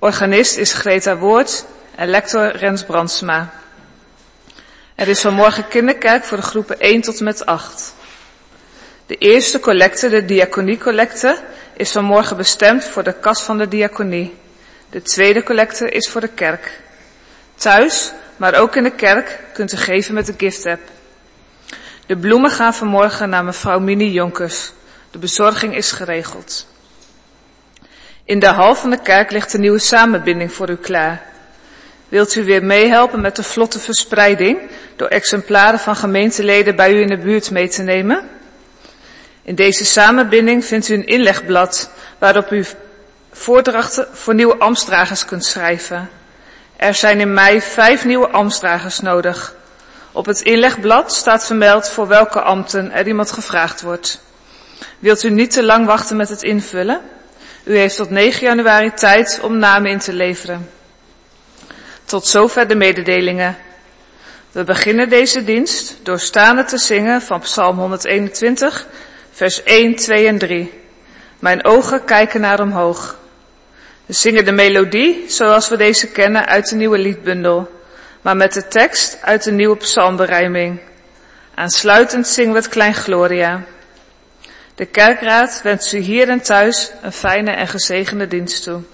Organist is Greta Woord en lector Rens Brandsma. Er is vanmorgen kinderkerk voor de groepen 1 tot en met 8. De eerste collecte, de diaconiecollecte, is vanmorgen bestemd voor de kas van de diaconie. De tweede collecte is voor de kerk. Thuis, maar ook in de kerk, kunt u geven met de gift-app. De bloemen gaan vanmorgen naar mevrouw Mini Jonkers. De bezorging is geregeld. In de hal van de kerk ligt een nieuwe samenbinding voor u klaar. Wilt u weer meehelpen met de vlotte verspreiding door exemplaren van gemeenteleden bij u in de buurt mee te nemen? In deze samenbinding vindt u een inlegblad waarop u voordrachten voor nieuwe ambtsdragers kunt schrijven. Er zijn in mei 5 nieuwe ambtsdragers nodig. Op het inlegblad staat vermeld voor welke ambten er iemand gevraagd wordt. Wilt u niet te lang wachten met het invullen? U heeft tot 9 januari tijd om namen in te leveren. Tot zover de mededelingen. We beginnen deze dienst door staande te zingen van Psalm 121, vers 1, 2 en 3. Mijn ogen kijken naar omhoog. We zingen de melodie zoals we deze kennen uit de nieuwe liedbundel, maar met de tekst uit de nieuwe psalmberijming. Aansluitend zingen we het Klein Gloria. De kerkraad wenst u hier en thuis een fijne en gezegende dienst toe.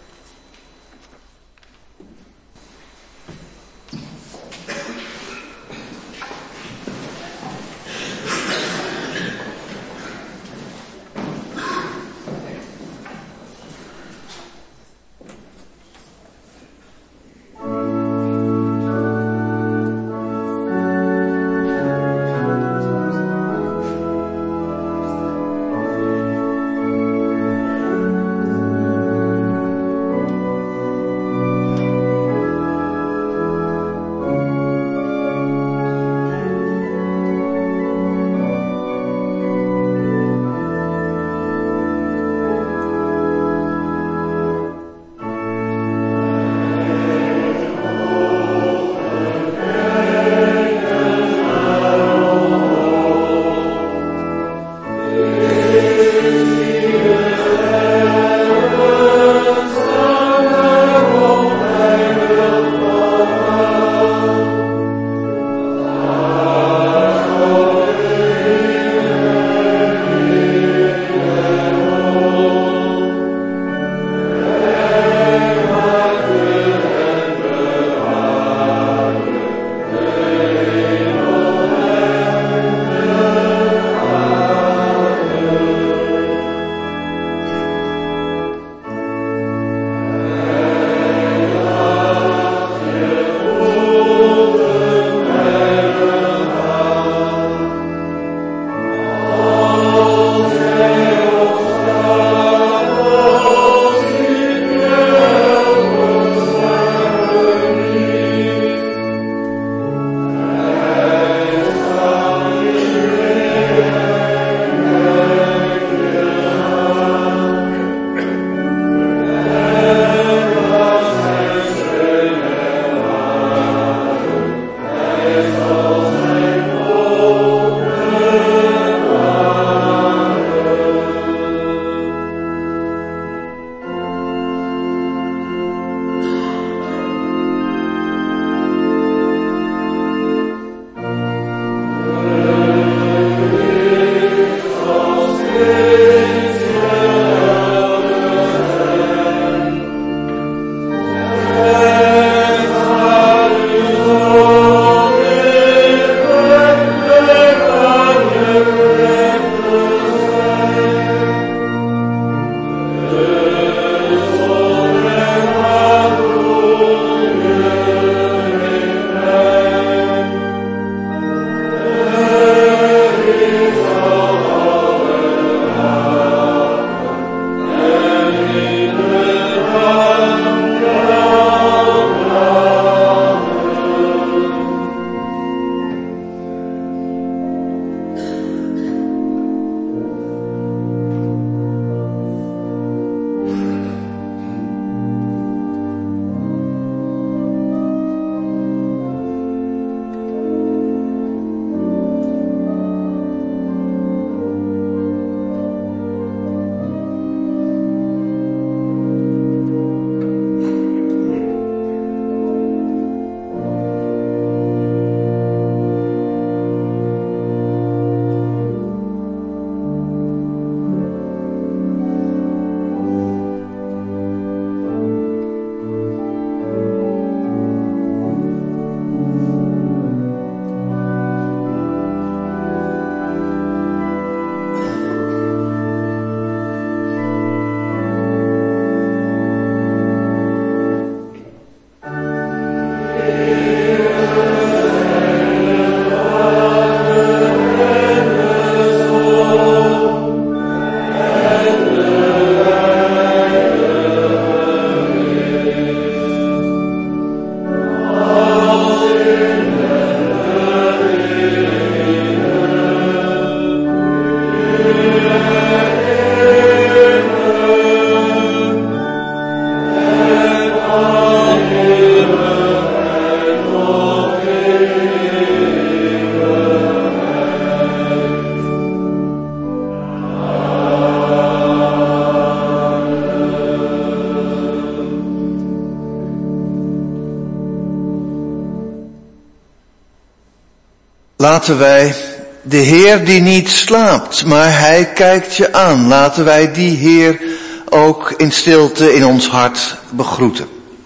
Laten wij de Heer die niet slaapt, maar Hij kijkt je aan. Laten wij die Heer ook in stilte in ons hart begroeten.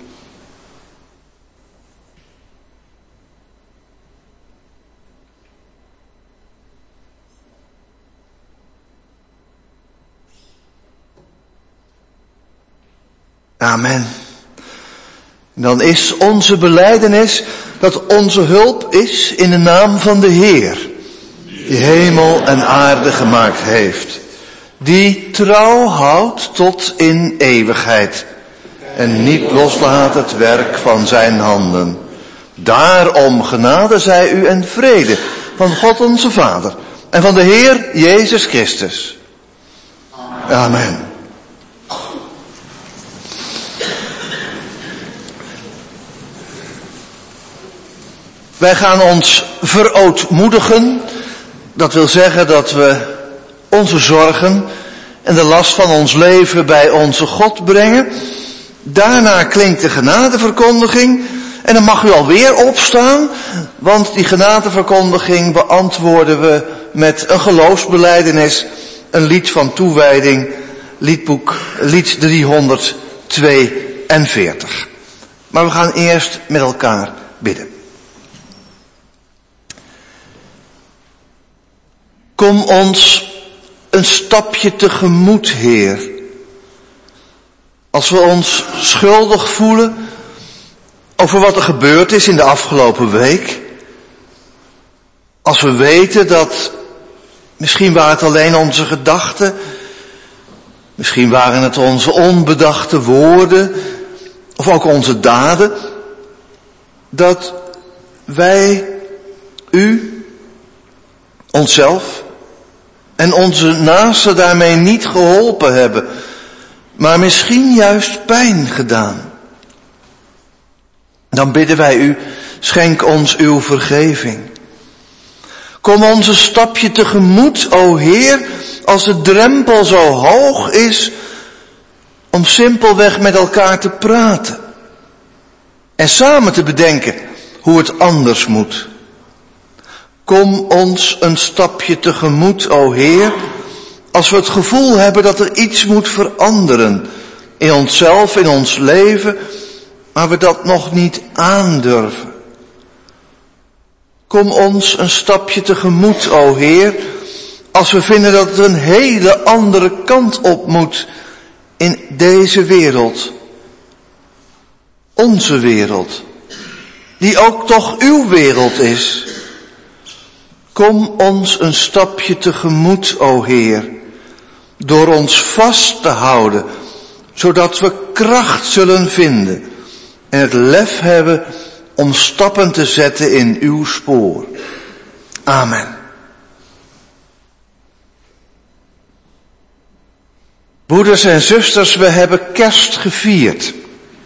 Amen. Dan is onze belijdenis dat onze hulp is in de naam van de Heer, die hemel en aarde gemaakt heeft, die trouw houdt tot in eeuwigheid en niet loslaat het werk van zijn handen. Daarom genade zij u en vrede van God onze Vader en van de Heer Jezus Christus. Amen. Wij gaan ons verootmoedigen. Dat wil zeggen dat we onze zorgen en de last van ons leven bij onze God brengen. Daarna klinkt de genadeverkondiging en dan mag u alweer opstaan, want die genadeverkondiging beantwoorden we met een geloofsbelijdenis, een lied van toewijding, lied 342. Maar we gaan eerst met elkaar bidden. Kom ons een stapje tegemoet, Heer. Als we ons schuldig voelen over wat er gebeurd is in de afgelopen week. Als we weten dat misschien waren het alleen onze gedachten, misschien waren het onze onbedachte woorden, of ook onze daden, dat wij u, onszelf en onze naasten daarmee niet geholpen hebben, maar misschien juist pijn gedaan. Dan bidden wij u, schenk ons uw vergeving. Kom ons een stapje tegemoet, o Heer, als de drempel zo hoog is om simpelweg met elkaar te praten en samen te bedenken hoe het anders moet. Kom ons een stapje tegemoet, o Heer, als we het gevoel hebben dat er iets moet veranderen in onszelf, in ons leven, maar we dat nog niet aandurven. Kom ons een stapje tegemoet, o Heer, als we vinden dat er een hele andere kant op moet in deze wereld. Onze wereld, die ook toch uw wereld is. Kom ons een stapje tegemoet, o Heer, door ons vast te houden, zodat we kracht zullen vinden en het lef hebben om stappen te zetten in uw spoor. Amen. Broeders en zusters, we hebben Kerst gevierd.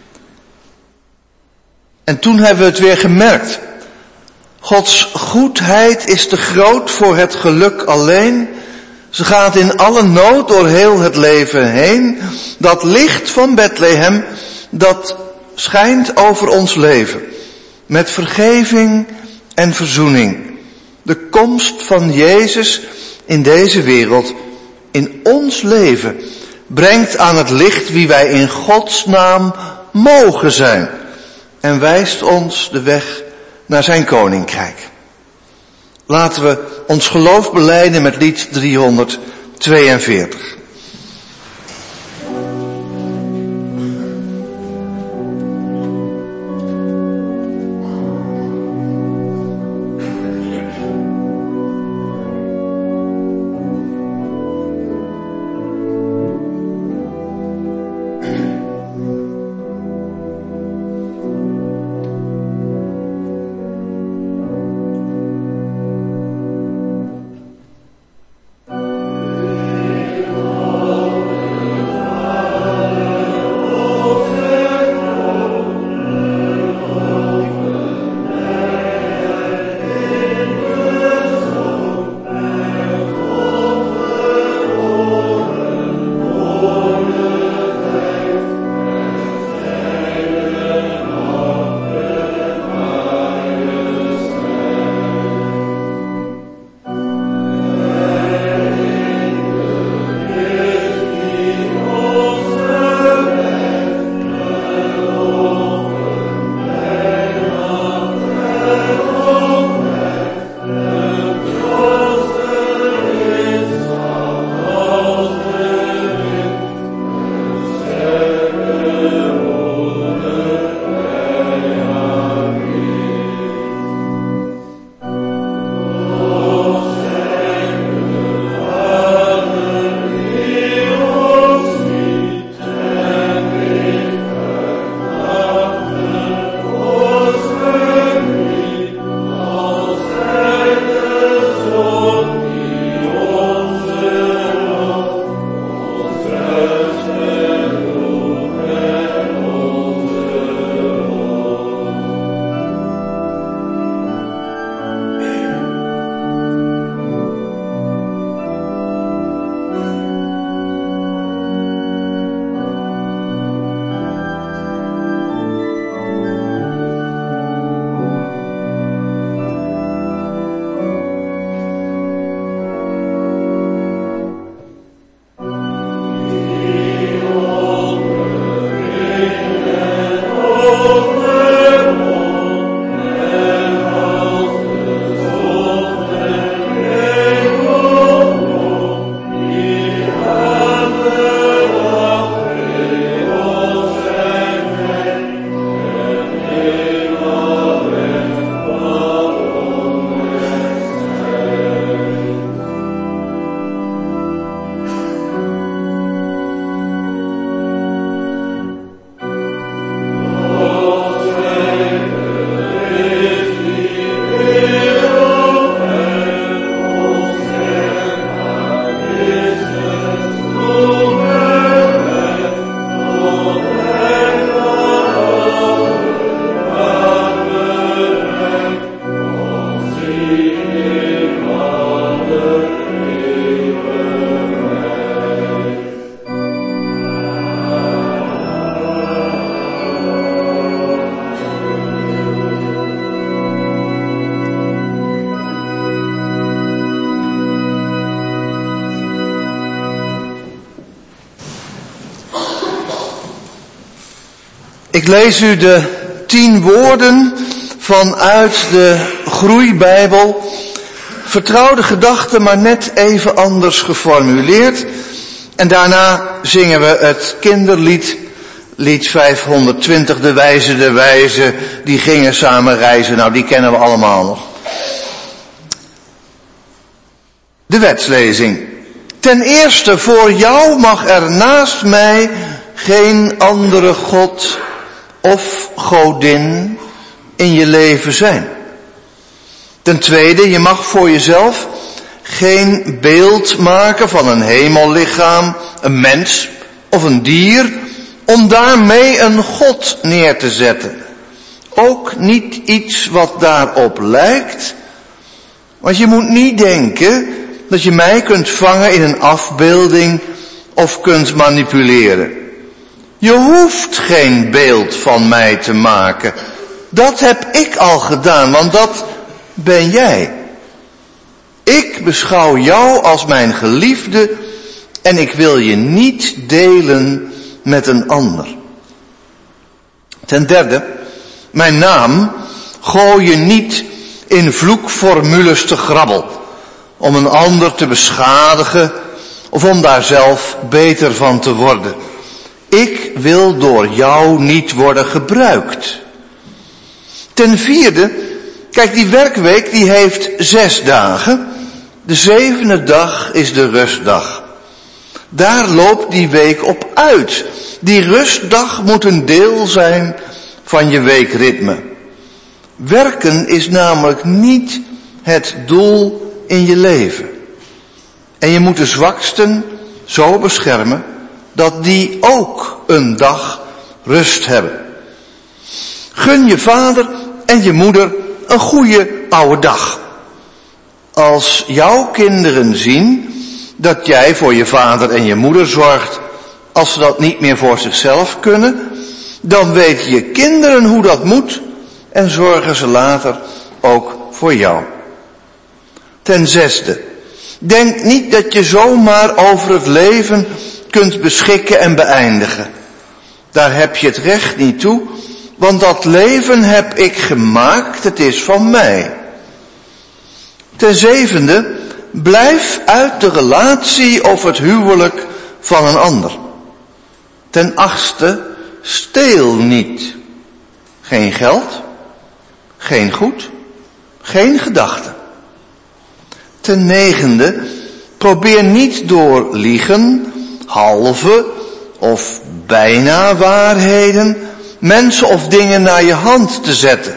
En toen hebben we het weer gemerkt. Gods goedheid is te groot voor het geluk alleen. Ze gaat in alle nood door heel het leven heen. Dat licht van Bethlehem, dat schijnt over ons leven. Met vergeving en verzoening. De komst van Jezus in deze wereld, in ons leven, brengt aan het licht wie wij in Gods naam mogen zijn. En wijst ons de weg naar zijn koninkrijk. Laten we ons geloof belijden met lied 342. Ik lees u de 10 woorden vanuit de Groeibijbel. Vertrouwde gedachten, maar net even anders geformuleerd. En daarna zingen we het kinderlied, lied 520, de wijze, die gingen samen reizen. Nou, die kennen we allemaal nog. De wetslezing. Ten eerste, voor jou mag er naast mij geen andere God of godin in je leven zijn. Ten tweede, je mag voor jezelf geen beeld maken van een hemellichaam, een mens of een dier, om daarmee een God neer te zetten. Ook niet iets wat daarop lijkt, want je moet niet denken dat je mij kunt vangen in een afbeelding of kunt manipuleren. Je hoeft geen beeld van mij te maken. Dat heb ik al gedaan, want dat ben jij. Ik beschouw jou als mijn geliefde en ik wil je niet delen met een ander. Ten derde, mijn naam gooi je niet in vloekformules te grabbel, om een ander te beschadigen of om daar zelf beter van te worden. Ik wil door jou niet worden gebruikt. Ten vierde, kijk, die werkweek die heeft 6 dagen. De 7e dag is de rustdag. Daar loopt die week op uit. Die rustdag moet een deel zijn van je weekritme. Werken is namelijk niet het doel in je leven. En je moet de zwaksten zo beschermen dat die ook een dag rust hebben. Gun je vader en je moeder een goede oude dag. Als jouw kinderen zien dat jij voor je vader en je moeder zorgt als ze dat niet meer voor zichzelf kunnen, dan weten je kinderen hoe dat moet en zorgen ze later ook voor jou. Ten zesde, denk niet dat je zomaar over het leven kunt beschikken en beëindigen. Daar heb je het recht niet toe, want dat leven heb ik gemaakt, het is van mij. Ten zevende, blijf uit de relatie of het huwelijk van een ander. Ten achtste, steel niet. Geen geld, geen goed, geen gedachten. Ten negende, probeer niet door liegen, halve of bijna waarheden, mensen of dingen naar je hand te zetten.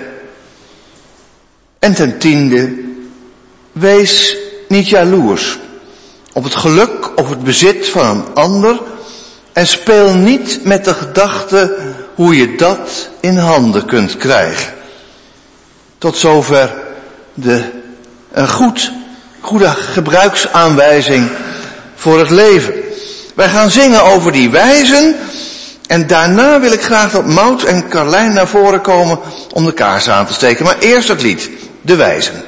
En ten tiende, wees niet jaloers op het geluk of het bezit van een ander en speel niet met de gedachte hoe je dat in handen kunt krijgen. Tot zover een goede gebruiksaanwijzing voor het leven. Wij gaan zingen over die wijzen en daarna wil ik graag dat Maud en Carlijn naar voren komen om de kaars aan te steken. Maar eerst het lied, De Wijzen.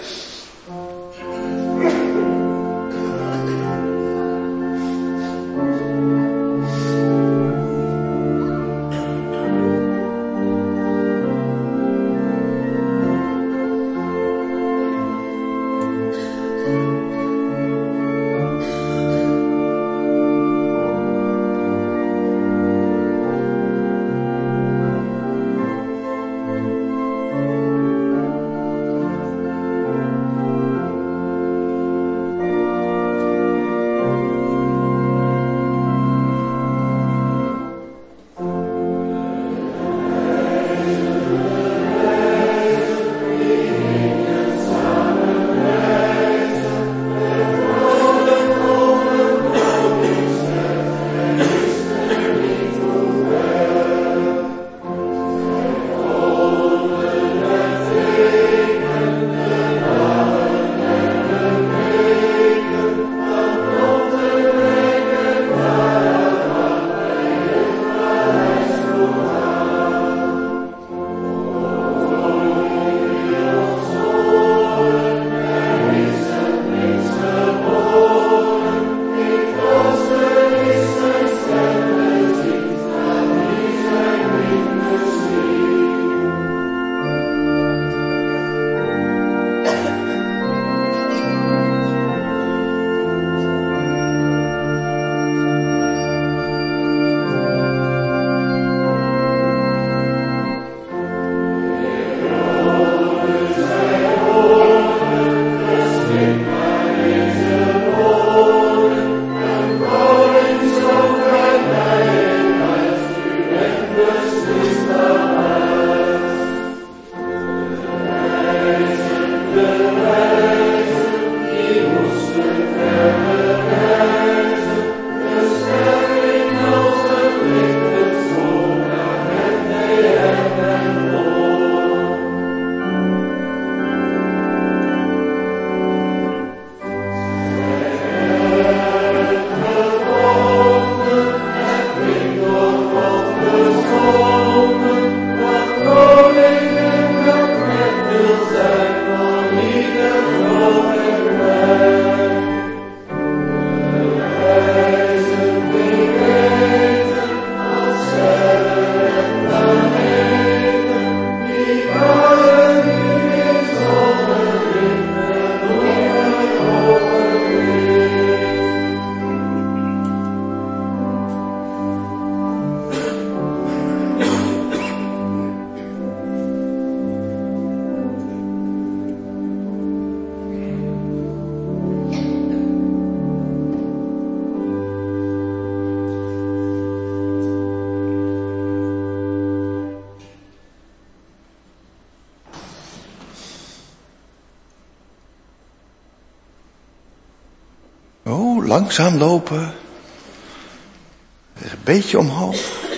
langzaam lopen. Een beetje omhoog.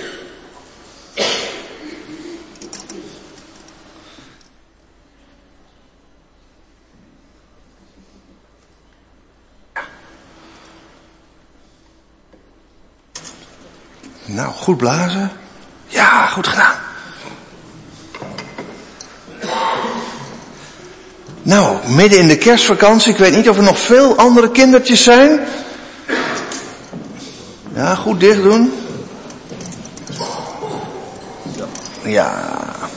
Nou, goed blazen. Ja, goed gedaan. Nou, midden in de kerstvakantie. Ik weet niet of er nog veel andere kindertjes zijn. Ja, goed dicht doen. Ja.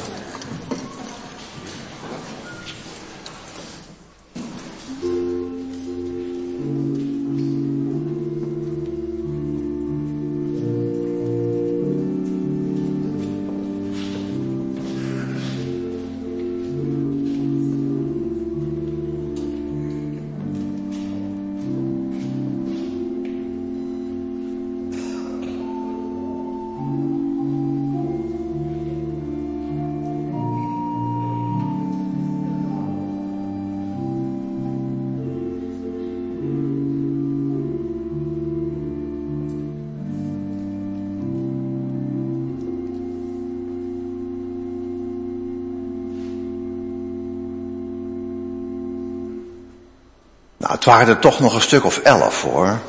Nou, het waren er toch nog een stuk of 11 hoor.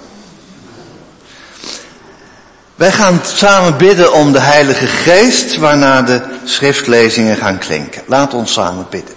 Wij gaan samen bidden om de Heilige Geest, waarna de schriftlezingen gaan klinken. Laat ons samen bidden.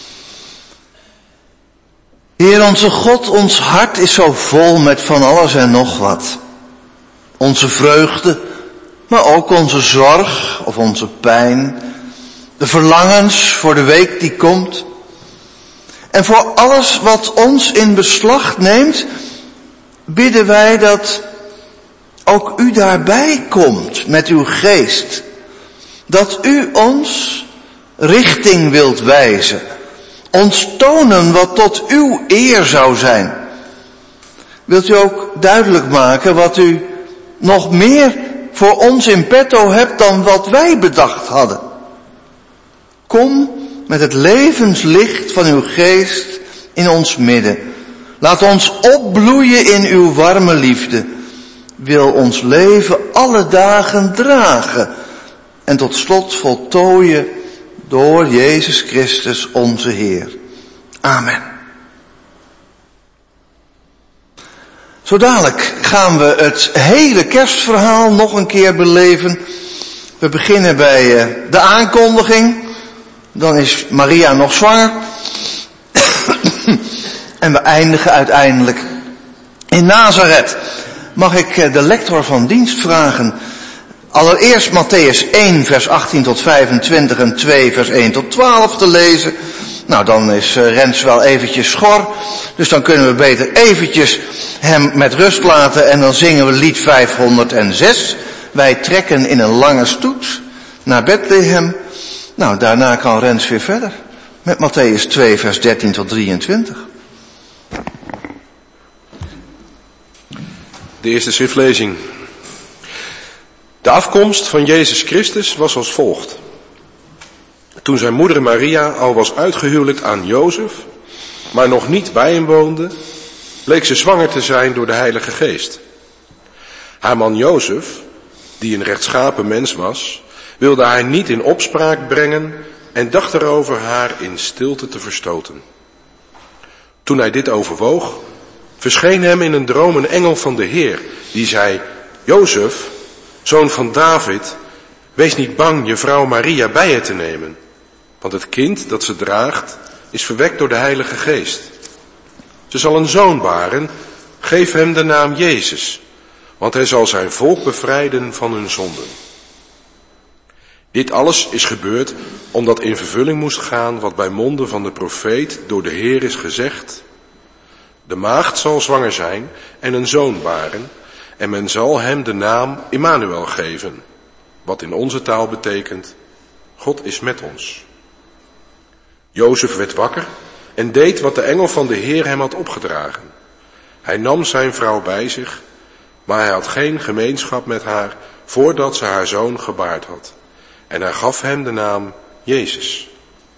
Heer onze God, ons hart is zo vol met van alles en nog wat. Onze vreugde, maar ook onze zorg of onze pijn. De verlangens voor de week die komt. En voor alles wat ons in beslag neemt, bidden wij dat ook u daarbij komt met uw geest. Dat u ons richting wilt wijzen. Ons tonen wat tot uw eer zou zijn. Wilt u ook duidelijk maken wat u nog meer voor ons in petto hebt dan wat wij bedacht hadden. Kom met het levenslicht van uw geest in ons midden. Laat ons opbloeien in uw warme liefde. Wil ons leven alle dagen dragen. En tot slot voltooien door Jezus Christus onze Heer. Amen. Zo dadelijk gaan we het hele kerstverhaal nog een keer beleven. We beginnen bij de aankondiging. Dan is Maria nog zwanger. En we eindigen uiteindelijk in Nazareth. Mag ik de lector van dienst vragen. Allereerst Mattheüs 1 vers 18 tot 25 en 2 vers 1 tot 12 te lezen. Nou, dan is Rens wel eventjes schor. Dus dan kunnen we beter eventjes hem met rust laten. En dan zingen we lied 506. Wij trekken in een lange stoet naar Bethlehem. Nou, daarna kan Rens weer verder. Met Mattheüs 2 vers 13 tot 23. De eerste schriftlezing. De afkomst van Jezus Christus was als volgt. Toen zijn moeder Maria al was uitgehuwelijkt aan Jozef, maar nog niet bij hem woonde, bleek ze zwanger te zijn door de Heilige Geest. Haar man Jozef, die een rechtschapen mens was, wilde haar niet in opspraak brengen en dacht erover haar in stilte te verstoten. Toen hij dit overwoog, verscheen hem in een droom een engel van de Heer, die zei: Jozef, zoon van David, wees niet bang je vrouw Maria bij je te nemen, want het kind dat ze draagt is verwekt door de Heilige Geest. Ze zal een zoon baren, geef hem de naam Jezus, want hij zal zijn volk bevrijden van hun zonden. Dit alles is gebeurd omdat in vervulling moest gaan wat bij monden van de profeet door de Heer is gezegd: de maagd zal zwanger zijn en een zoon baren, en men zal hem de naam Immanuel geven, wat in onze taal betekent: God is met ons. Jozef werd wakker en deed wat de engel van de Heer hem had opgedragen. Hij nam zijn vrouw bij zich, maar hij had geen gemeenschap met haar voordat ze haar zoon gebaard had. En hij gaf hem de naam Jezus.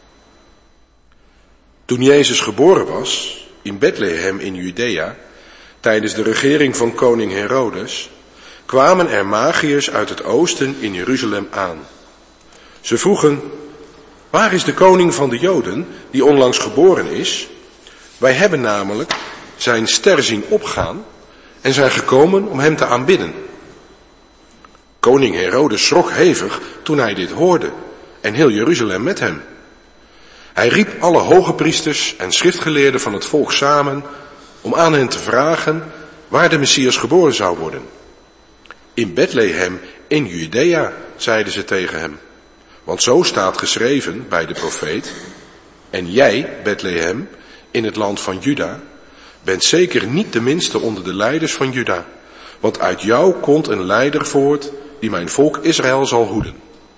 Toen Jezus geboren was, in Bethlehem in Judea, Tijdens de regering van koning Herodes kwamen er magiërs uit het oosten in Jeruzalem aan. Ze vroegen: waar is de koning van de Joden die onlangs geboren is? Wij hebben namelijk zijn ster zien opgaan en zijn gekomen om hem te aanbidden. Koning Herodes schrok hevig toen hij dit hoorde en heel Jeruzalem met hem. Hij riep alle hoge priesters en schriftgeleerden van het volk samen om aan hen te vragen waar de Messias geboren zou worden. In Bethlehem in Judea, zeiden ze tegen hem. Want zo staat geschreven bij de profeet: en jij, Bethlehem, in het land van Juda, bent zeker niet de minste onder de leiders van Juda, want uit jou komt een leider voort die mijn volk Israël zal hoeden.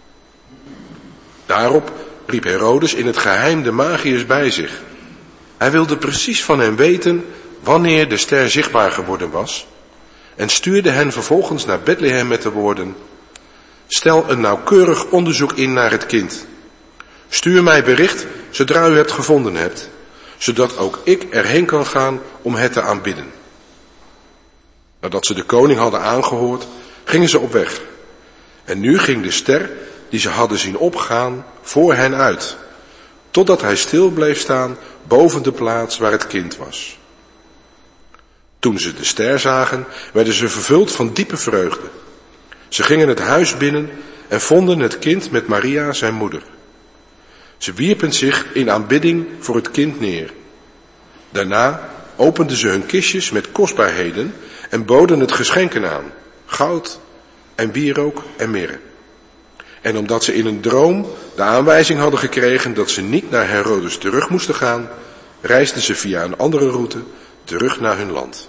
Daarop riep Herodes in het geheim de magiërs bij zich. Hij wilde precies van hen weten wanneer de ster zichtbaar geworden was en stuurde hen vervolgens naar Bethlehem met de woorden: stel een nauwkeurig onderzoek in naar het kind. Stuur mij bericht zodra u het gevonden hebt, zodat ook ik erheen kan gaan om het te aanbidden. Nadat ze de koning hadden aangehoord, gingen ze op weg. En nu ging de ster die ze hadden zien opgaan voor hen uit, totdat hij stil bleef staan boven de plaats waar het kind was. Toen ze de ster zagen, werden ze vervuld van diepe vreugde. Ze gingen het huis binnen en vonden het kind met Maria, zijn moeder. Ze wierpen zich in aanbidding voor het kind neer. Daarna openden ze hun kistjes met kostbaarheden en boden het geschenken aan: goud en wierook en mirre. En omdat ze in een droom de aanwijzing hadden gekregen dat ze niet naar Herodes terug moesten gaan, reisden ze via een andere route terug naar hun land.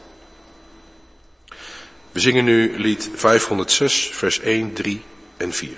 We zingen nu lied 506, vers 1, 3 en 4.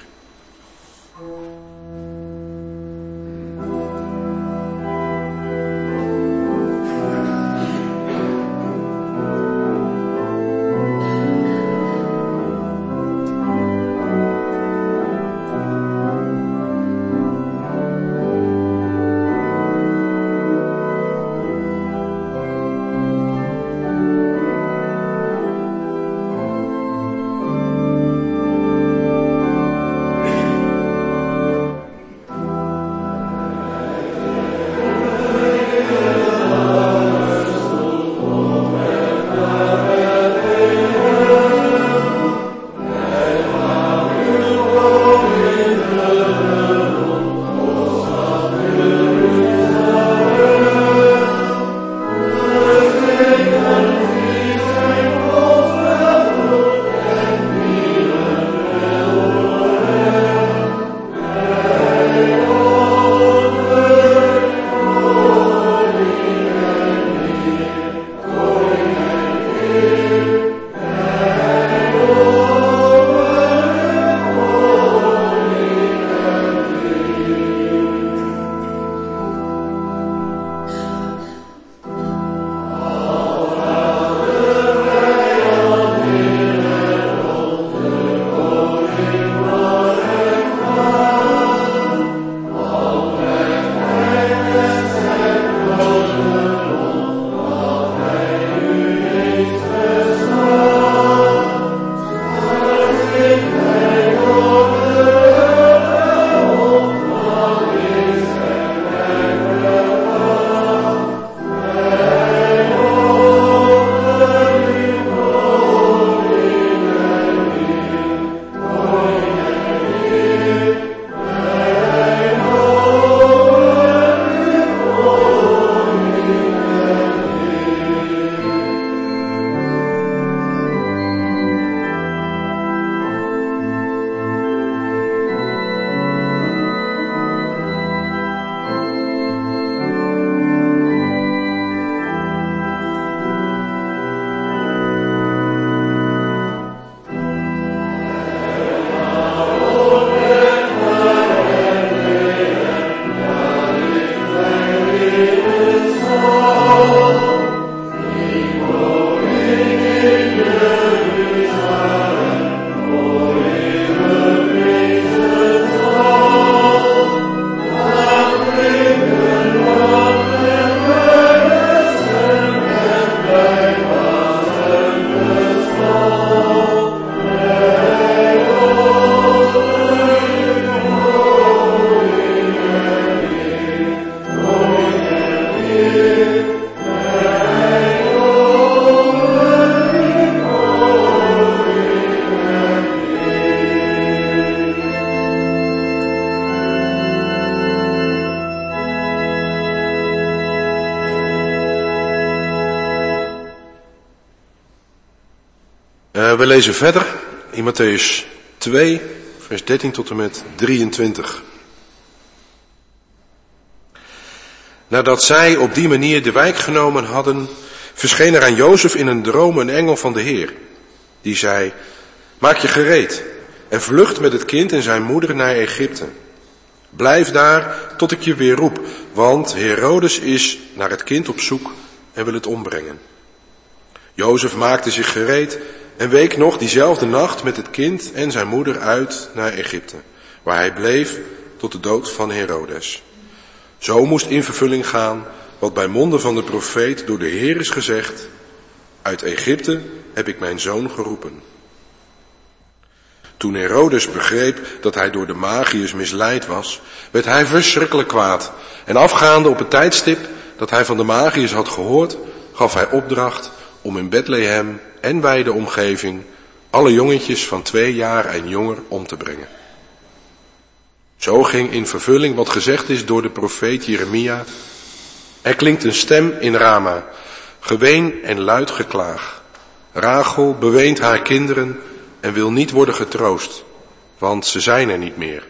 We lezen verder in Mattheüs 2, vers 13 tot en met 23. Nadat zij op die manier de wijk genomen hadden, verscheen er aan Jozef in een droom een engel van de Heer. Die zei, maak je gereed en vlucht met het kind en zijn moeder naar Egypte. Blijf daar tot ik je weer roep, want Herodes is naar het kind op zoek en wil het ombrengen. Jozef maakte zich gereed en week nog diezelfde nacht met het kind en zijn moeder uit naar Egypte, waar hij bleef tot de dood van Herodes. Zo moest in vervulling gaan wat bij monden van de profeet door de Heer is gezegd, uit Egypte heb ik mijn zoon geroepen. Toen Herodes begreep dat hij door de magiërs misleid was, werd hij verschrikkelijk kwaad. En afgaande op het tijdstip dat hij van de magiërs had gehoord, gaf hij opdracht om in Bethlehem en wijde omgeving alle jongetjes van 2 jaar en jonger om te brengen. Zo ging in vervulling wat gezegd is door de profeet Jeremia. Er klinkt een stem in Rama, geween en luid geklaag. Rachel beweent haar kinderen en wil niet worden getroost, want ze zijn er niet meer.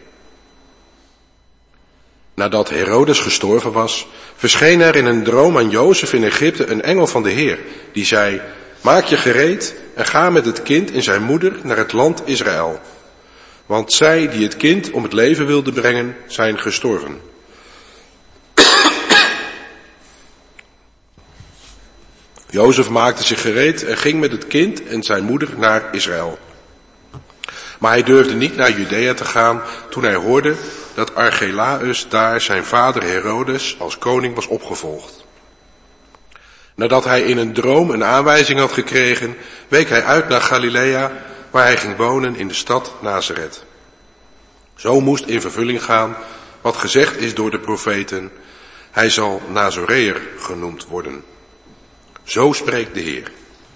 Nadat Herodes gestorven was, verscheen er in een droom aan Jozef in Egypte een engel van de Heer, die zei, maak je gereed en ga met het kind en zijn moeder naar het land Israël. Want zij die het kind om het leven wilden brengen, zijn gestorven. Jozef maakte zich gereed en ging met het kind en zijn moeder naar Israël. Maar hij durfde niet naar Judea te gaan toen hij hoorde dat Archelaüs daar zijn vader Herodes als koning was opgevolgd. Nadat hij in een droom een aanwijzing had gekregen, week hij uit naar Galilea, waar hij ging wonen in de stad Nazareth. Zo moest in vervulling gaan wat gezegd is door de profeten, hij zal Nazoreër genoemd worden. Zo spreekt de Heer.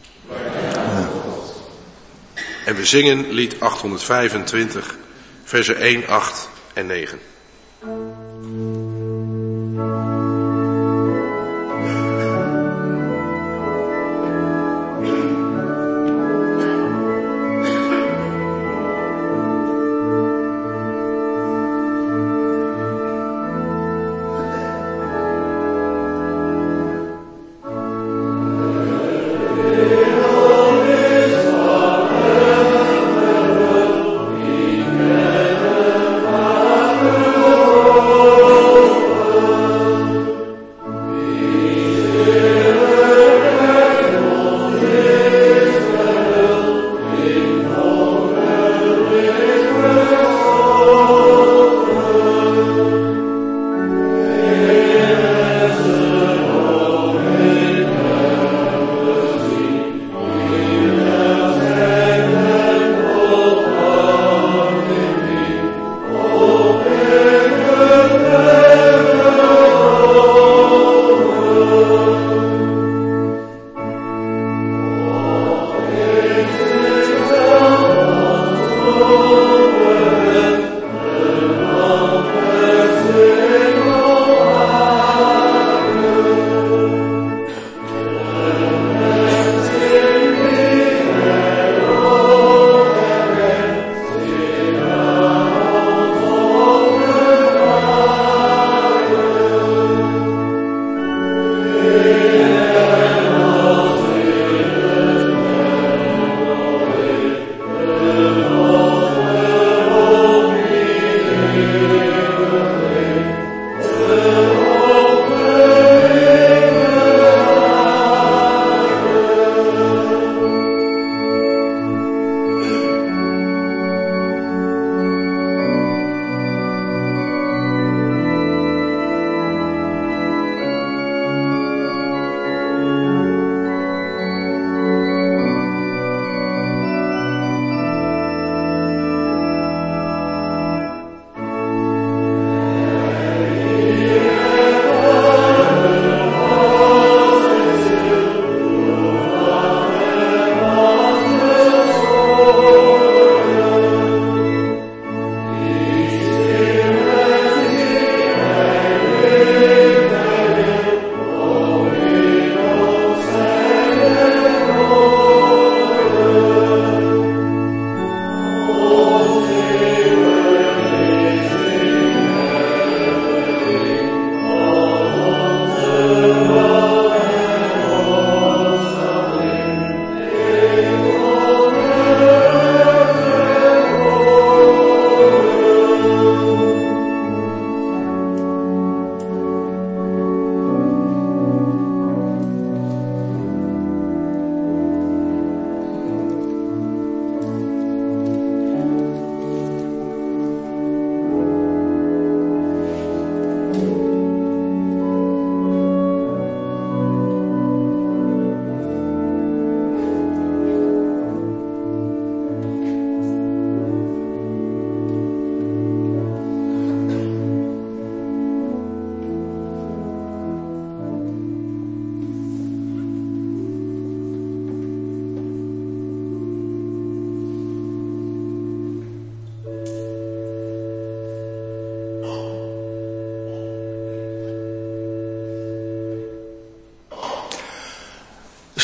En we zingen lied 825, versen 1, 8 en 9. Amen.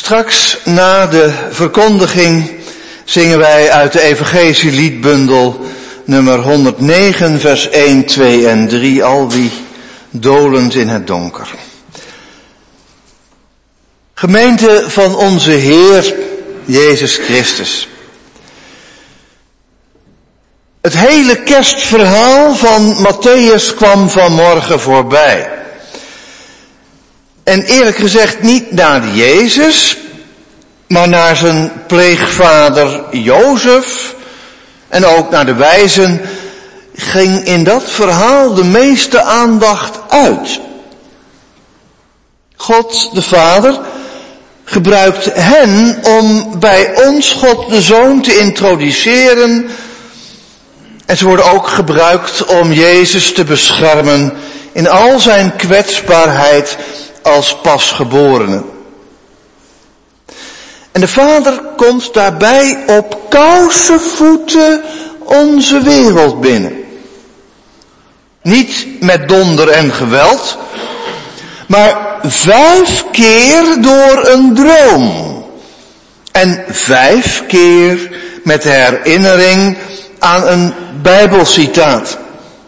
Straks na de verkondiging zingen wij uit de evangelieliedbundel nummer 109 vers 1, 2 en 3, al wie dolend in het donker. Gemeente van onze Heer Jezus Christus. Het hele kerstverhaal van Mattheüs kwam vanmorgen voorbij. En eerlijk gezegd niet naar Jezus, maar naar zijn pleegvader Jozef en ook naar de wijzen ging in dat verhaal de meeste aandacht uit. God de Vader gebruikt hen om bij ons God de Zoon te introduceren. En ze worden ook gebruikt om Jezus te beschermen in al zijn kwetsbaarheid als pasgeborene. En de Vader komt daarbij op kousenvoeten onze wereld binnen. Niet met donder en geweld, maar 5 keer door een droom. En 5 keer met herinnering aan een Bijbelcitaat.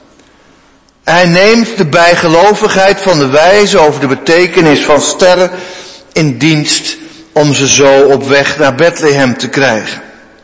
Hij neemt de bijgelovigheid van de wijzen over de betekenis van sterren in dienst om ze zo op weg naar Bethlehem te krijgen.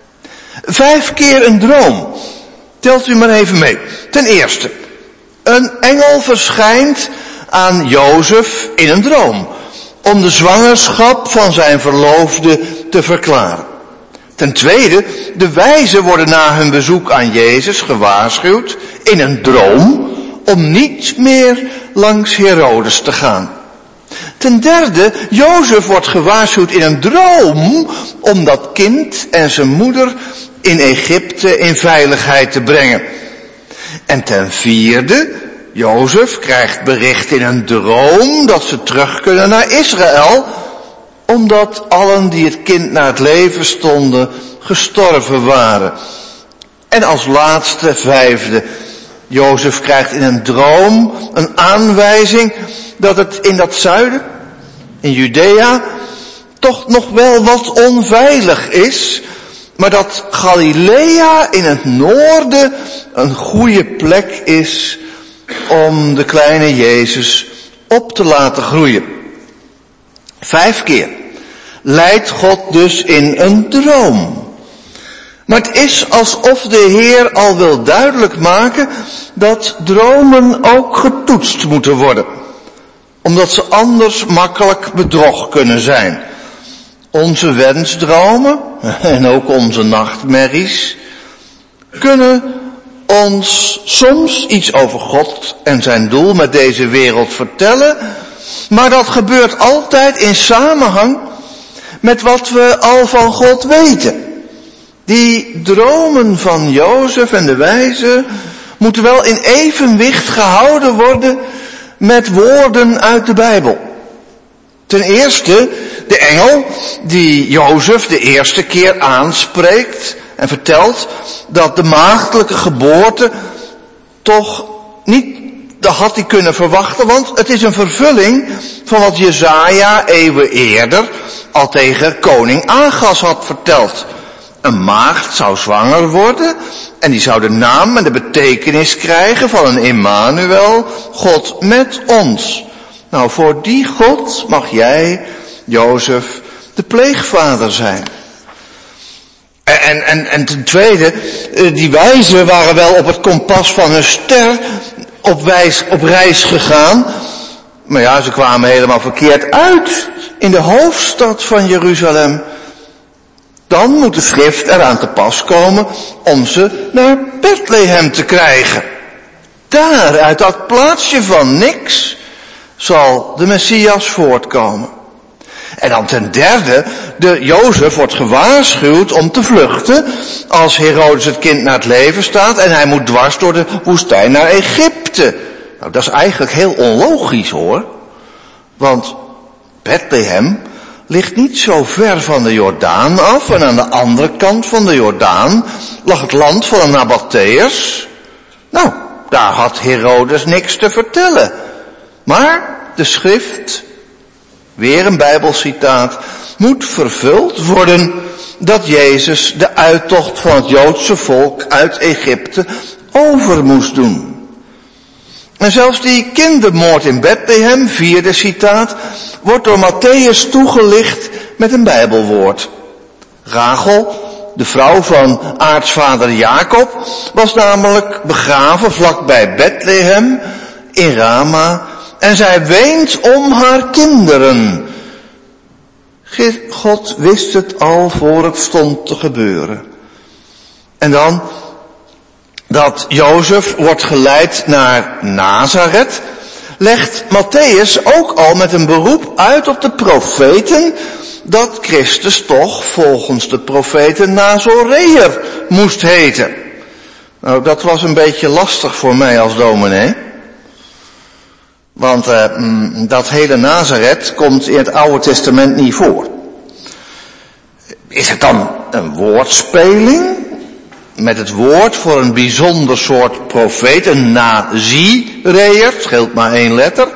5 keer een droom. Telt u maar even mee. Ten eerste, een engel verschijnt aan Jozef in een droom om de zwangerschap van zijn verloofde te verklaren. Ten tweede, de wijzen worden na hun bezoek aan Jezus gewaarschuwd in een droom om niet meer langs Herodes te gaan. Ten derde, Jozef wordt gewaarschuwd in een droom om dat kind en zijn moeder in Egypte in veiligheid te brengen. En ten vierde, Jozef krijgt bericht in een droom dat ze terug kunnen naar Israël, omdat allen die het kind naar het leven stonden gestorven waren. En als laatste, vijfde, Jozef krijgt in een droom een aanwijzing dat het in dat zuiden, in Judea, toch nog wel wat onveilig is, maar dat Galilea in het noorden een goede plek is om de kleine Jezus op te laten groeien. 5 keer leidt God dus in een droom. Maar het is alsof de Heer al wil duidelijk maken dat dromen ook getoetst moeten worden, omdat ze anders makkelijk bedrog kunnen zijn. Onze wensdromen en ook onze nachtmerries kunnen ons soms iets over God en zijn doel met deze wereld vertellen, maar dat gebeurt altijd in samenhang met wat we al van God weten. Die dromen van Jozef en de wijzen moeten wel in evenwicht gehouden worden met woorden uit de Bijbel. Ten eerste, de engel die Jozef de eerste keer aanspreekt en vertelt dat de maagdelijke geboorte toch niet, dat had hij kunnen verwachten, want het is een vervulling van wat Jesaja eeuwen eerder al tegen koning Agas had verteld. Een maagd zou zwanger worden en die zou de naam en de betekenis krijgen van een Immanuel, God met ons. Nou, voor die God mag jij, Jozef, de pleegvader zijn. En ten tweede, die wijzen waren wel op het kompas van hun ster op reis gegaan. Maar ja, ze kwamen helemaal verkeerd uit in de hoofdstad van Jeruzalem. Dan moet de schrift eraan te pas komen om ze naar Bethlehem te krijgen. Daar, uit dat plaatsje van niks, zal de Messias voortkomen. En dan ten derde, de Jozef wordt gewaarschuwd om te vluchten als Herodes het kind naar het leven staat en hij moet dwars door de woestijn naar Egypte. Nou, dat is eigenlijk heel onlogisch hoor. Want Bethlehem ligt niet zo ver van de Jordaan af en aan de andere kant van de Jordaan lag het land van de Nabateërs. Nou, daar had Herodes niks te vertellen. Maar de schrift, weer een Bijbelcitaat, moet vervuld worden dat Jezus de uittocht van het Joodse volk uit Egypte over moest doen. En zelfs die kindermoord in Bethlehem, 4e citaat, wordt door Mattheüs toegelicht met een Bijbelwoord. Rachel, de vrouw van aartsvader Jacob, was namelijk begraven vlakbij Bethlehem in Rama en zij weent om haar kinderen. God wist het al voor het stond te gebeuren. En dan dat Jozef wordt geleid naar Nazareth, legt Mattheüs ook al met een beroep uit op de profeten dat Christus toch volgens de profeten Nazoreër moest heten. Nou, dat was een beetje lastig voor mij als dominee. Want dat hele Nazareth komt in het Oude Testament niet voor. Is het dan een woordspeling met het woord voor een bijzonder soort profeet, een Nazireër, scheelt maar 1 letter.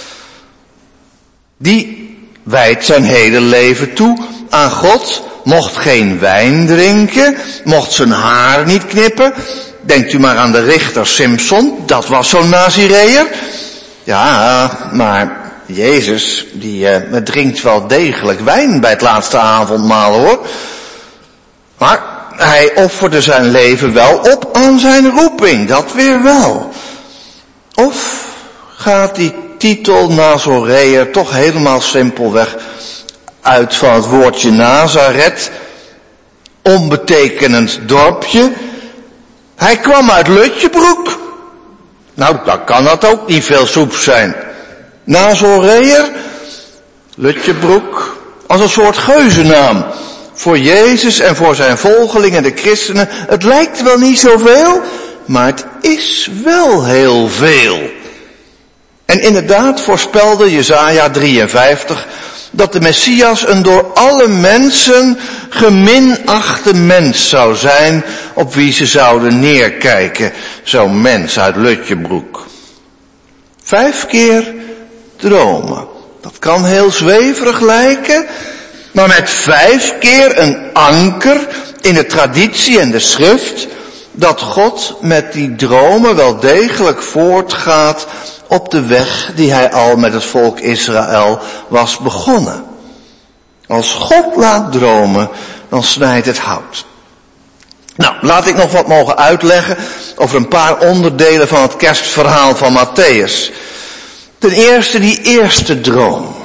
Die wijdt zijn hele leven toe aan God, mocht geen wijn drinken, mocht zijn haar niet knippen. Denkt u maar aan de richter Simson, dat was zo'n Nazireër. Ja, maar Jezus, die drinkt wel degelijk wijn bij het laatste avondmaal, hoor. Maar hij offerde zijn leven wel op aan zijn roeping, dat weer wel. Of gaat die titel Nazoreër toch helemaal simpelweg uit van het woordje Nazareth, onbetekenend dorpje. Hij kwam uit Lutjebroek. Nou, dan kan dat ook niet veel soep zijn. Nazoreër, Lutjebroek, als een soort geuzennaam voor Jezus en voor zijn volgelingen, de christenen. Het lijkt wel niet zoveel, maar het is wel heel veel. En inderdaad voorspelde Jesaja 53 dat de Messias een door alle mensen geminachte mens zou zijn op wie ze zouden neerkijken. Zo'n mens uit Lutjebroek. 5 keer dromen. Dat kan heel zweverig lijken, maar met 5 keer een anker in de traditie en de schrift dat God met die dromen wel degelijk voortgaat op de weg die hij al met het volk Israël was begonnen. Als God laat dromen, dan snijdt het hout. Nou, laat ik nog wat mogen uitleggen over een paar onderdelen van het kerstverhaal van Mattheüs. Ten eerste die eerste droom.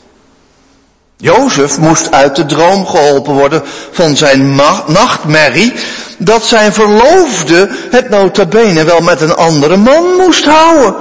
Jozef moest uit de droom geholpen worden van zijn nachtmerrie dat zijn verloofde het nota bene wel met een andere man moest houden.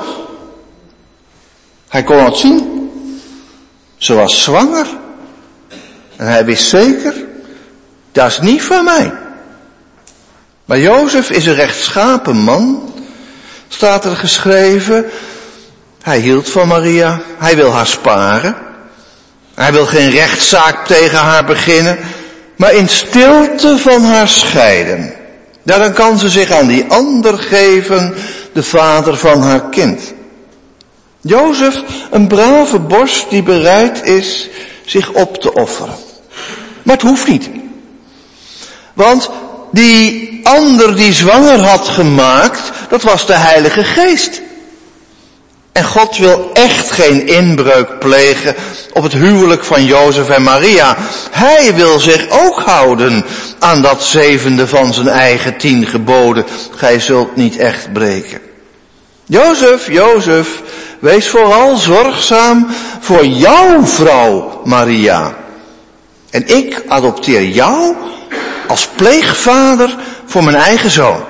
Hij kon het zien. Ze was zwanger. En hij wist zeker, dat is niet van mij. Maar Jozef is een rechtschapen man, staat er geschreven. Hij hield van Maria, hij wil haar sparen. Hij wil geen rechtszaak tegen haar beginnen, maar in stilte van haar scheiden. Ja, dan kan ze zich aan die ander geven, de vader van haar kind. Jozef, een brave borst die bereid is zich op te offeren. Maar het hoeft niet. Want die ander die zwanger had gemaakt, dat was de Heilige Geest. En God wil echt geen inbreuk plegen op het huwelijk van Jozef en Maria. Hij wil zich ook houden aan dat 7e van zijn eigen 10 geboden. Gij zult niet echt breken. Jozef, wees vooral zorgzaam voor jouw vrouw Maria. En ik adopteer jou als pleegvader voor mijn eigen zoon.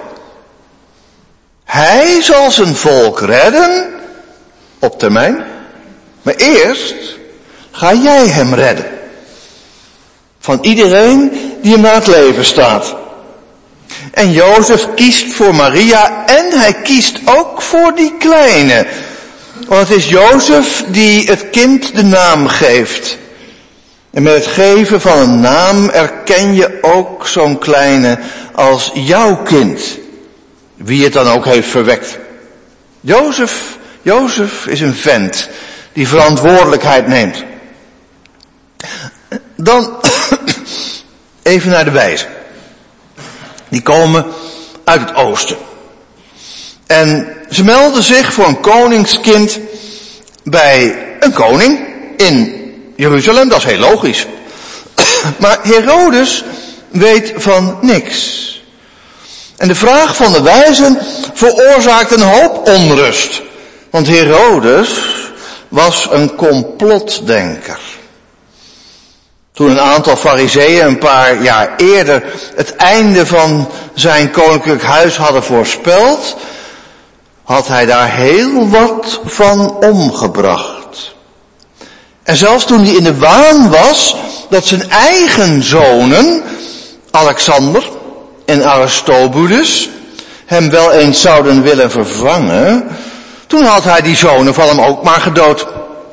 Hij zal zijn volk redden op termijn, maar eerst ga jij hem redden. Van iedereen die hem naar het leven staat. En Jozef kiest voor Maria en hij kiest ook voor die kleine. Want het is Jozef die het kind de naam geeft. En met het geven van een naam erken je ook zo'n kleine als jouw kind. Wie het dan ook heeft verwekt. Jozef is een vent die verantwoordelijkheid neemt. Dan even naar de wijzen. Die komen uit het oosten. En ze melden zich voor een koningskind bij een koning in Jeruzalem. Dat is heel logisch. Maar Herodes weet van niks. En de vraag van de wijzen veroorzaakt een hoop onrust. Want Herodes was een complotdenker. Toen een aantal farizeeën een paar jaar eerder het einde van zijn koninklijk huis hadden voorspeld, had hij daar heel wat van omgebracht. En zelfs toen hij in de waan was dat zijn eigen zonen, Alexander en Aristobulus, hem wel eens zouden willen vervangen, toen had hij die zonen van hem ook maar gedood.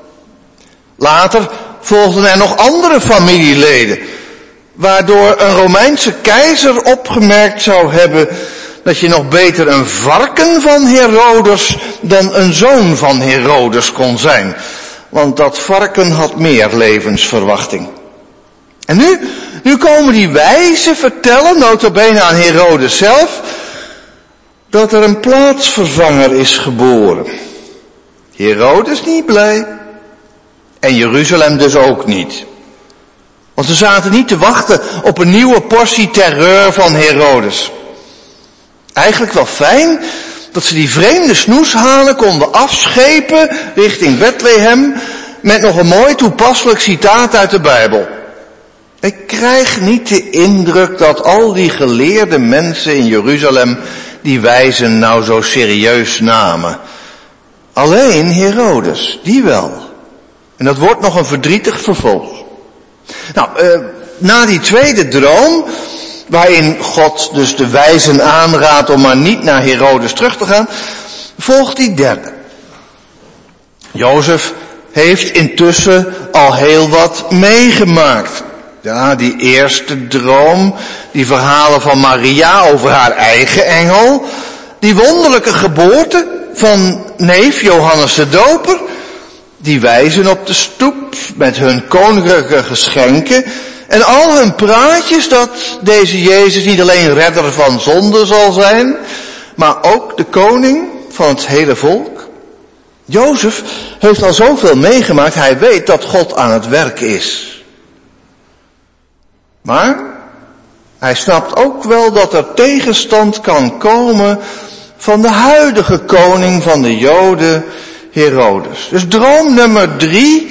Later volgden er nog andere familieleden, waardoor een Romeinse keizer opgemerkt zou hebben dat je nog beter een varken van Herodes dan een zoon van Herodes kon zijn. Want dat varken had meer levensverwachting. En nu komen die wijzen vertellen, nota bene aan Herodes zelf, dat er een plaatsvervanger is geboren. Herodes niet blij. En Jeruzalem dus ook niet. Want ze zaten niet te wachten op een nieuwe portie terreur van Herodes. Eigenlijk wel fijn dat ze die vreemde snoeshanen konden afschepen richting Bethlehem met nog een mooi toepasselijk citaat uit de Bijbel. Ik krijg niet de indruk dat al die geleerde mensen in Jeruzalem die wijzen nou zo serieus namen. Alleen Herodes, die wel. En dat wordt nog een verdrietig vervolg. Nou, na die tweede droom, waarin God dus de wijzen aanraadt om maar niet naar Herodes terug te gaan, volgt die derde. Jozef heeft intussen al heel wat meegemaakt. Ja, die eerste droom, die verhalen van Maria over haar eigen engel, die wonderlijke geboorte van neef Johannes de Doper, die wijzen op de stoep met hun koninklijke geschenken en al hun praatjes dat deze Jezus niet alleen redder van zonde zal zijn, maar ook de koning van het hele volk. Jozef heeft al zoveel meegemaakt, hij weet dat God aan het werk is. Maar hij snapt ook wel dat er tegenstand kan komen van de huidige koning van de Joden, Herodes. Dus droom nummer 3,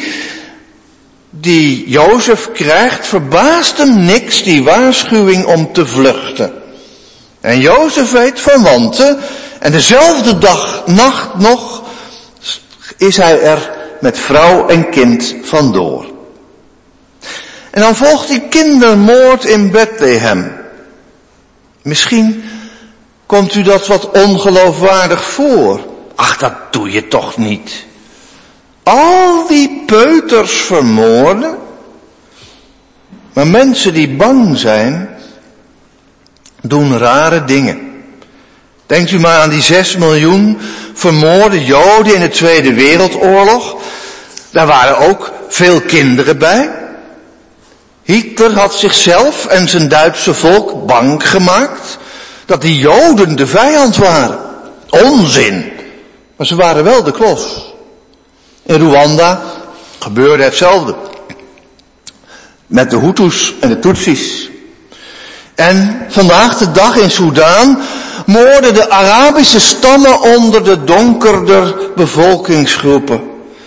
die Jozef krijgt, verbaast hem niks, die waarschuwing om te vluchten. En Jozef weet van wanten, en dezelfde nacht nog is hij er met vrouw en kind vandoor. En dan volgt die kindermoord in Bethlehem. Misschien komt u dat wat ongeloofwaardig voor. Ach, dat doe je toch niet. Al die peuters vermoorden. Maar mensen die bang zijn, doen rare dingen. Denkt u maar aan die 6 miljoen vermoorde Joden in de Tweede Wereldoorlog. Daar waren ook veel kinderen bij. Hitler had zichzelf en zijn Duitse volk bang gemaakt dat die Joden de vijand waren. Onzin. Maar ze waren wel de klos. In Rwanda gebeurde hetzelfde. Met de Hutus en de Tutsis. En vandaag de dag in Soedan moorden de Arabische stammen onder de donkerder bevolkingsgroepen.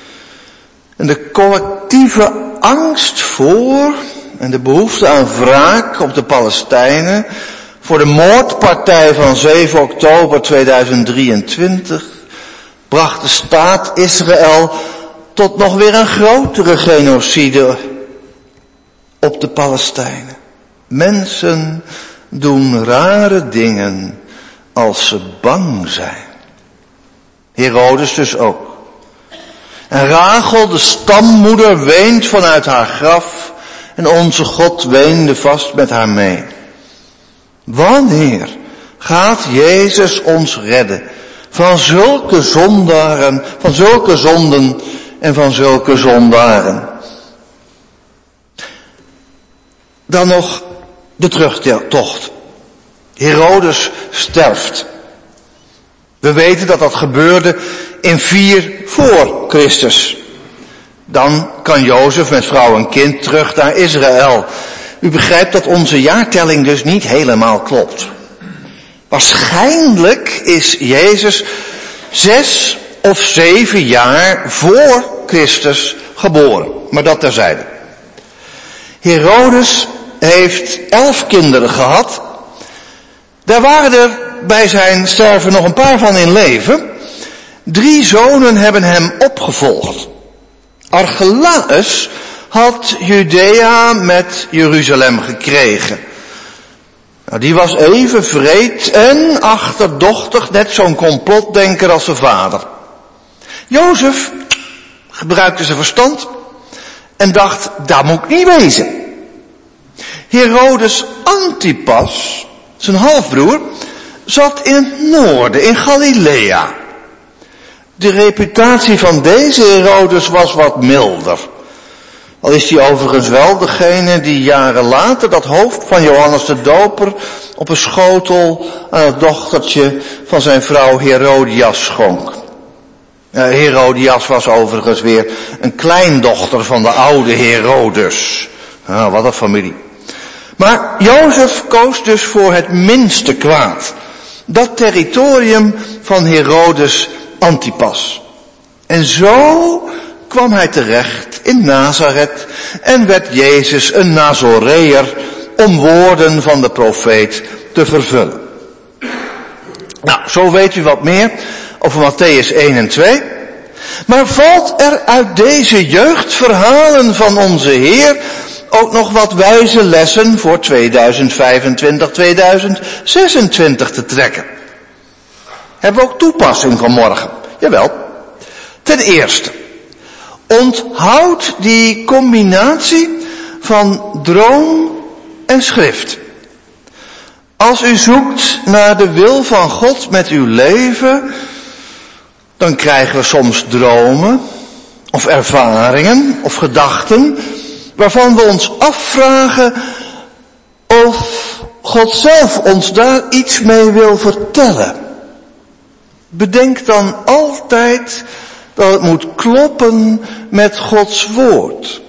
En de collectieve angst voor en de behoefte aan wraak op de Palestijnen voor de moordpartij van 7 oktober 2023 bracht de staat Israël tot nog weer een grotere genocide op de Palestijnen. Mensen doen rare dingen als ze bang zijn. Herodes dus ook. En Rachel, de stammoeder, weent vanuit haar graf en onze God weende vast met haar mee. Wanneer gaat Jezus ons redden van zulke zondaren, van zulke zonden en van zulke zondaren? Dan nog de terugtocht. Herodes sterft. We weten dat dat gebeurde in 4 voor Christus. Dan kan Jozef met vrouw en kind terug naar Israël. U begrijpt dat onze jaartelling dus niet helemaal klopt. Waarschijnlijk is Jezus 6 of 7 jaar voor Christus geboren. Maar dat terzijde. Herodes heeft 11 kinderen gehad. Daar waren er bij zijn sterven nog een paar van in leven. 3 zonen hebben hem opgevolgd. Archelaus had Judea met Jeruzalem gekregen. Nou, die was even wreed en achterdochtig, net zo'n complotdenker als zijn vader. Jozef gebruikte zijn verstand en dacht, dat moet ik niet wezen. Herodes Antipas, zijn halfbroer, zat in het noorden, in Galilea. De reputatie van deze Herodes was wat milder. Al is hij overigens wel degene die jaren later dat hoofd van Johannes de Doper op een schotel aan het dochtertje van zijn vrouw Herodias schonk. Herodias was overigens weer een kleindochter van de oude Herodes. Wat een familie. Maar Jozef koos dus voor het minste kwaad. Dat territorium van Herodes Antipas. En zo kwam hij terecht in Nazareth en werd Jezus een Nazoreër om woorden van de profeet te vervullen. Nou, zo weet u wat meer over Mattheüs 1 en 2. Maar valt er uit deze jeugdverhalen van onze Heer ook nog wat wijze lessen voor 2025, 2026 te trekken? Hebben we ook toepassing vanmorgen? Jawel. Ten eerste, onthoud die combinatie van droom en schrift. Als u zoekt naar de wil van God met uw leven, dan krijgen we soms dromen, of ervaringen, of gedachten, waarvan we ons afvragen of God zelf ons daar iets mee wil vertellen. Bedenk dan altijd dat het moet kloppen met Gods woord.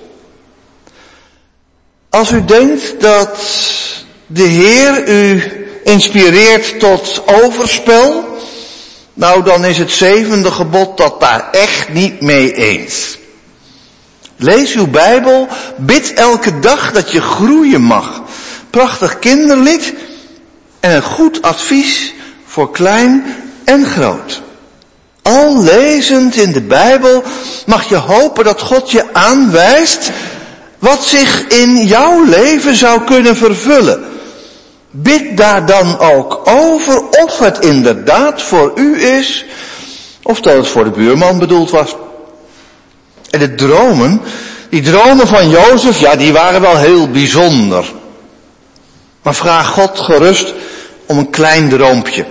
Als u denkt dat de Heer u inspireert tot overspel, nou dan is het 7e gebod dat daar echt niet mee eens. Lees uw Bijbel, bid elke dag dat je groeien mag. Prachtig kinderlied en een goed advies voor klein en groot. Al lezend in de Bijbel mag je hopen dat God je aanwijst wat zich in jouw leven zou kunnen vervullen. Bid daar dan ook over of het inderdaad voor u is of dat het voor de buurman bedoeld was. En de dromen, die dromen van Jozef, ja, die waren wel heel bijzonder. Maar vraag God gerust om een klein droompje.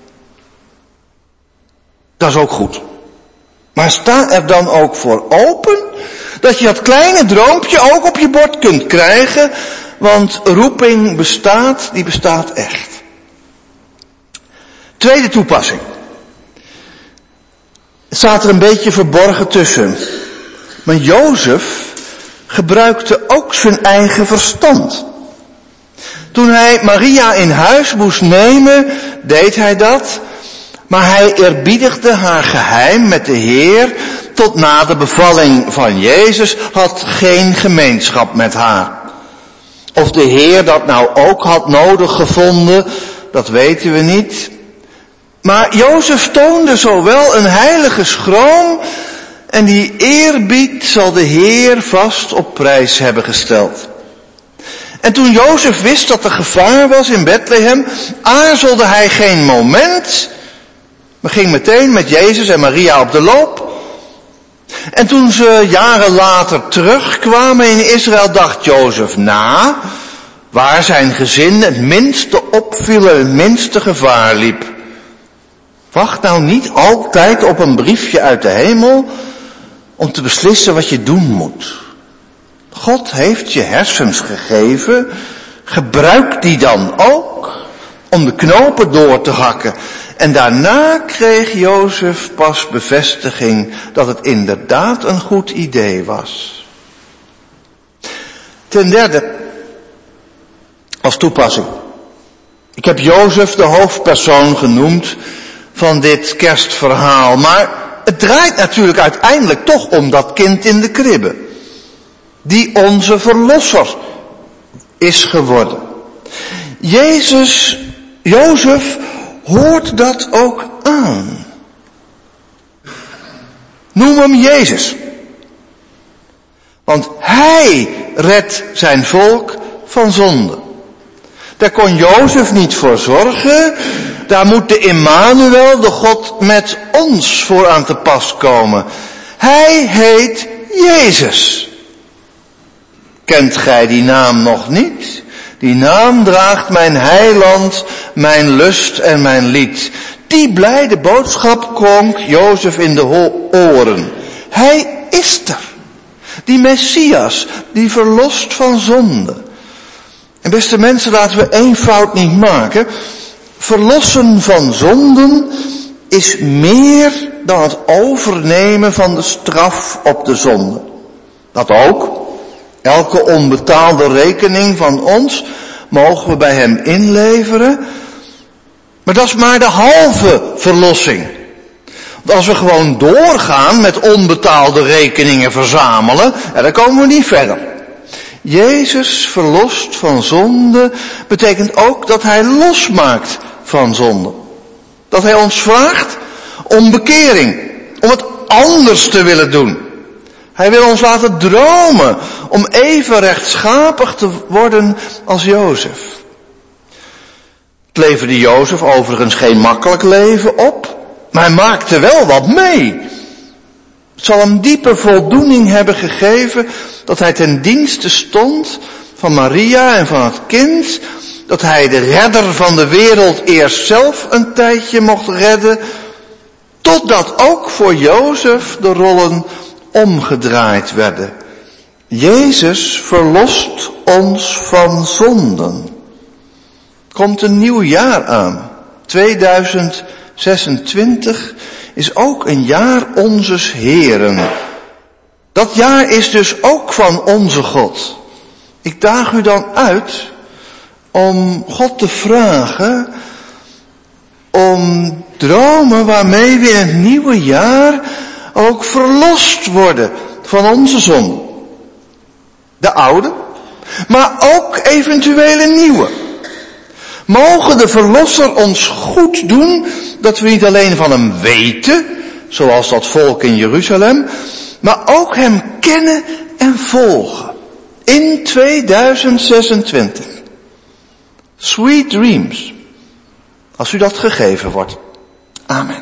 Dat is ook goed. Maar sta er dan ook voor open dat je dat kleine droompje ook op je bord kunt krijgen, want roeping bestaat, die bestaat echt. Tweede toepassing. Het staat er een beetje verborgen tussen. Maar Jozef gebruikte ook zijn eigen verstand. Toen hij Maria in huis moest nemen, deed hij dat. Maar hij eerbiedigde haar geheim met de Heer tot na de bevalling van Jezus, had geen gemeenschap met haar. Of de Heer dat nou ook had nodig gevonden, dat weten we niet. Maar Jozef toonde zowel een heilige schroom en die eerbied zal de Heer vast op prijs hebben gesteld. En toen Jozef wist dat er gevaar was in Bethlehem, aarzelde hij geen moment, maar ging meteen met Jezus en Maria op de loop. En toen ze jaren later terugkwamen in Israël, dacht Jozef na, waar zijn gezin het minste opviel en het minste gevaar liep. Wacht nou niet altijd op een briefje uit de hemel om te beslissen wat je doen moet. God heeft je hersens gegeven, gebruik die dan ook om de knopen door te hakken. En daarna kreeg Jozef pas bevestiging dat het inderdaad een goed idee was. Ten derde, als toepassing. Ik heb Jozef de hoofdpersoon genoemd van dit kerstverhaal, maar het draait natuurlijk uiteindelijk toch om dat kind in de kribbe, die onze verlosser is geworden. Jozef hoort dat ook aan. Noem hem Jezus. Want hij redt zijn volk van zonde. Daar kon Jozef niet voor zorgen. Daar moet de Immanuel, de God met ons, voor aan te pas komen. Hij heet Jezus. Kent gij die naam nog niet? Die naam draagt mijn heiland, mijn lust en mijn lied. Die blijde boodschap klonk Jozef in de oren. Hij is er. Die Messias, die verlost van zonde. En beste mensen, laten we één fout niet maken. Verlossen van zonden is meer dan het overnemen van de straf op de zonde. Dat ook. Elke onbetaalde rekening van ons mogen we bij hem inleveren. Maar dat is maar de halve verlossing. Want als we gewoon doorgaan met onbetaalde rekeningen verzamelen, dan komen we niet verder. Jezus verlost van zonde betekent ook dat hij losmaakt van zonde. Dat hij ons vraagt om bekering, om het anders te willen doen. Hij wil ons laten dromen om even rechtschapen te worden als Jozef. Het leverde Jozef overigens geen makkelijk leven op, maar hij maakte wel wat mee. Het zal hem diepe voldoening hebben gegeven dat hij ten dienste stond van Maria en van het kind, dat hij de redder van de wereld eerst zelf een tijdje mocht redden, totdat ook voor Jozef de rollen omgedraaid werden. Jezus verlost ons van zonden. Komt een nieuw jaar aan. 2026 is ook een jaar onzes Heren. Dat jaar is dus ook van onze God. Ik daag u dan uit om God te vragen om dromen waarmee we in het nieuwe jaar ook verlost worden van onze zonde. De oude, maar ook eventuele nieuwe. Mogen de Verlosser ons goed doen dat we niet alleen van hem weten, zoals dat volk in Jeruzalem, maar ook hem kennen en volgen. In 2026. Sweet dreams. Als u dat gegeven wordt. Amen.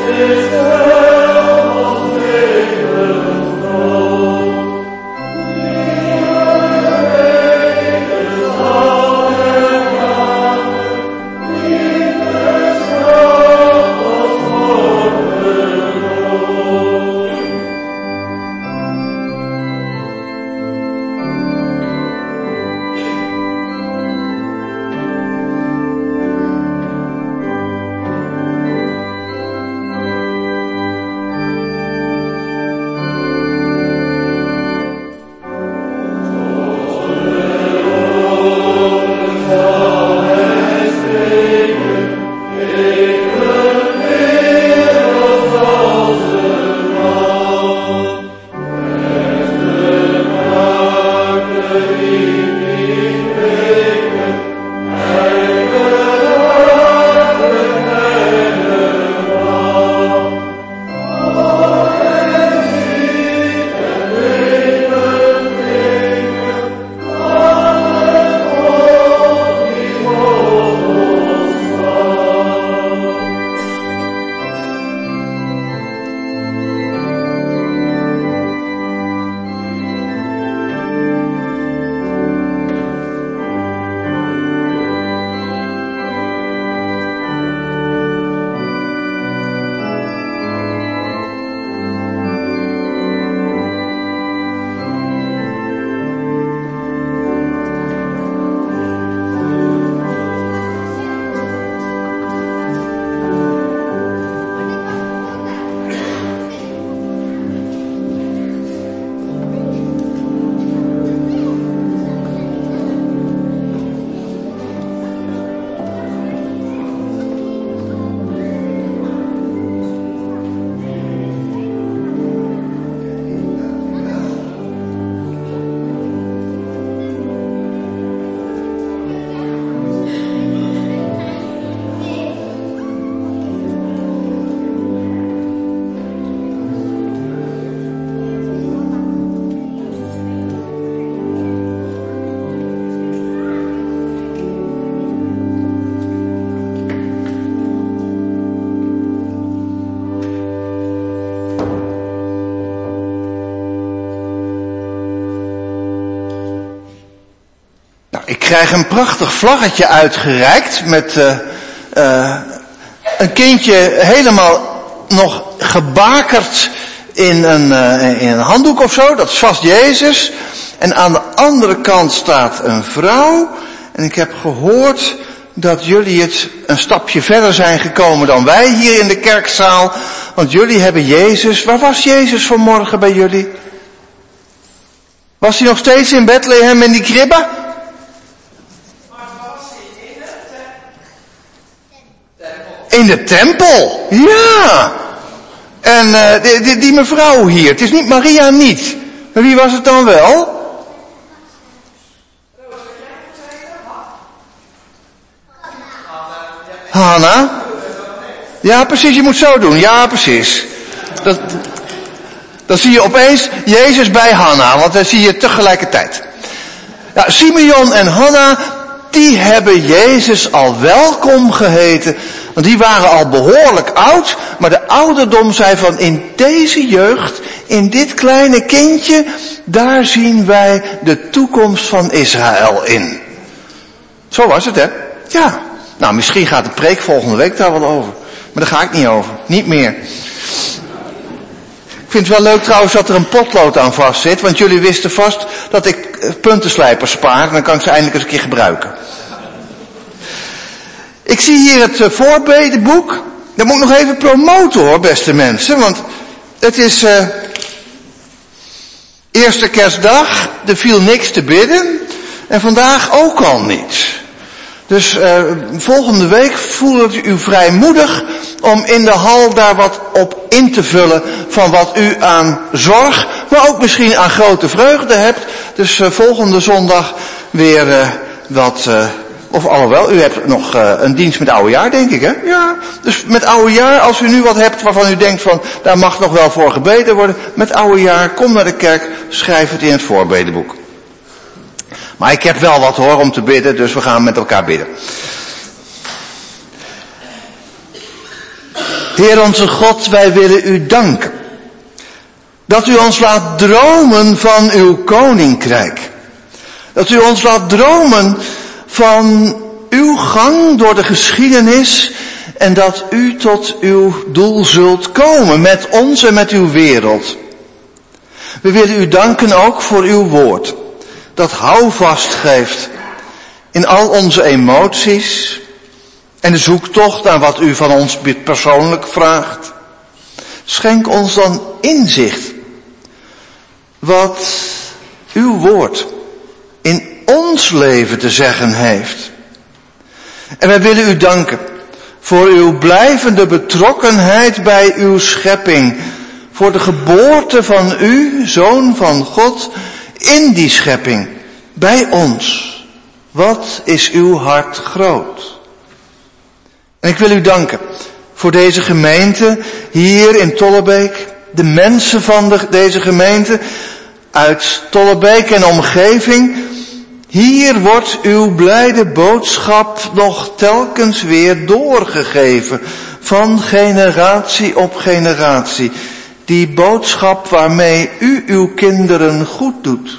Ik krijg een prachtig vlaggetje uitgereikt met een kindje helemaal nog gebakerd in een handdoek of zo. Dat is vast Jezus. En aan de andere kant staat een vrouw. En ik heb gehoord dat jullie het een stapje verder zijn gekomen dan wij hier in de kerkzaal. Want jullie hebben Jezus. Waar was Jezus vanmorgen bij jullie? Was hij nog steeds in Bethlehem in die kribbe? In de tempel, ja. En die mevrouw hier, het is niet Maria niet. Maar wie was het dan wel? Hanna? Ja, precies, je moet zo doen. Ja, precies. Dan zie je opeens Jezus bij Hanna, want dan zie je tegelijkertijd. Ja, Simeon en Hanna, die hebben Jezus al welkom geheten. Want die waren al behoorlijk oud, maar de ouderdom zei van in deze jeugd, in dit kleine kindje, daar zien wij de toekomst van Israël in. Zo was het, hè? Ja. Nou, misschien gaat de preek volgende week daar wel over. Maar daar ga ik niet over. Niet meer. Ik vind het wel leuk trouwens dat er een potlood aan vast zit, want jullie wisten vast dat ik puntenslijpers spaar en dan kan ik ze eindelijk eens een keer gebruiken. Ik zie hier het voorbedenboek. Dat moet ik nog even promoten hoor, beste mensen. Want het is eerste kerstdag. Er viel niks te bidden. En vandaag ook al niet. Dus volgende week voelt u vrijmoedig om in de hal daar wat op in te vullen van wat u aan zorg, maar ook misschien aan grote vreugde hebt. Dus volgende zondag weer wat... Of alhoewel, u hebt nog een dienst met oudejaar, denk ik, hè? Ja, dus met oudejaar, als u nu wat hebt waarvan u denkt van, daar mag nog wel voor gebeden worden. Met oudejaar, kom naar de kerk, schrijf het in het voorbedenboek. Maar ik heb wel wat hoor om te bidden, dus we gaan met elkaar bidden. Heer onze God, wij willen u danken. Dat u ons laat dromen van uw koninkrijk. Dat u ons laat dromen van uw gang door de geschiedenis en dat u tot uw doel zult komen met ons en met uw wereld. We willen u danken ook voor uw woord, dat houvast geeft in al onze emoties en de zoektocht naar wat u van ons persoonlijk vraagt. Schenk ons dan inzicht wat uw woord in ons leven te zeggen heeft. En wij willen u danken voor uw blijvende betrokkenheid bij uw schepping, voor de geboorte van u, Zoon van God, in die schepping, bij ons. Wat is uw hart groot? En ik wil u danken voor deze gemeente hier in Tollebeek, de mensen van deze gemeente uit Tollebeek en omgeving. Hier wordt uw blijde boodschap nog telkens weer doorgegeven, van generatie op generatie. Die boodschap waarmee u uw kinderen goed doet.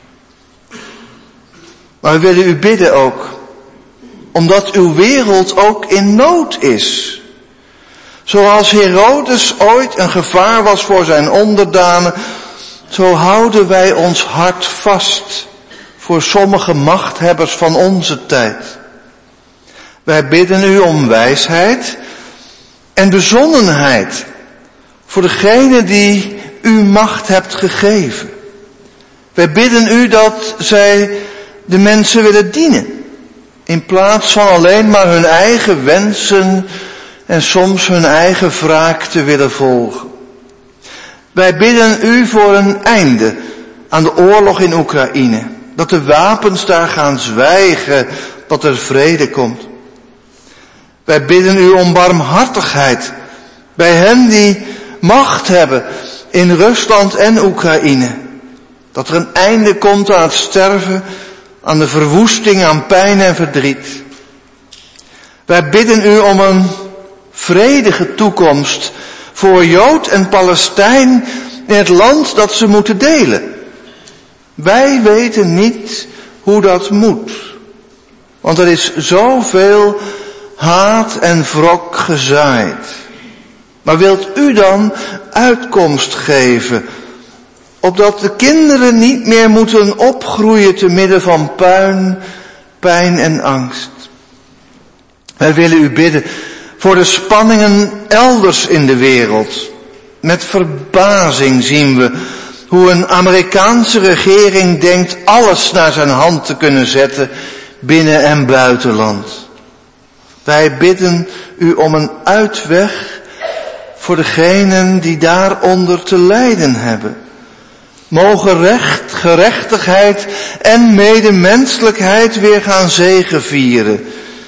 Maar we willen u bidden ook, omdat uw wereld ook in nood is. Zoals Herodes ooit een gevaar was voor zijn onderdanen, zo houden wij ons hart vast voor sommige machthebbers van onze tijd. Wij bidden u om wijsheid en bezonnenheid voor degene die u macht hebt gegeven. Wij bidden u dat zij de mensen willen dienen, in plaats van alleen maar hun eigen wensen en soms hun eigen wraak te willen volgen. Wij bidden u voor een einde aan de oorlog in Oekraïne, dat de wapens daar gaan zwijgen, dat er vrede komt. Wij bidden u om barmhartigheid bij hen die macht hebben in Rusland en Oekraïne. Dat er een einde komt aan het sterven, aan de verwoesting, aan pijn en verdriet. Wij bidden u om een vredige toekomst voor Jood en Palestijn in het land dat ze moeten delen. Wij weten niet hoe dat moet, want er is zoveel haat en wrok gezaaid. Maar wilt u dan uitkomst geven, opdat de kinderen niet meer moeten opgroeien te midden van puin, pijn en angst? Wij willen u bidden voor de spanningen elders in de wereld. Met verbazing zien we hoe een Amerikaanse regering denkt alles naar zijn hand te kunnen zetten binnen en buitenland. Wij bidden u om een uitweg voor degenen die daaronder te lijden hebben. Mogen recht, gerechtigheid en medemenselijkheid weer gaan zegevieren.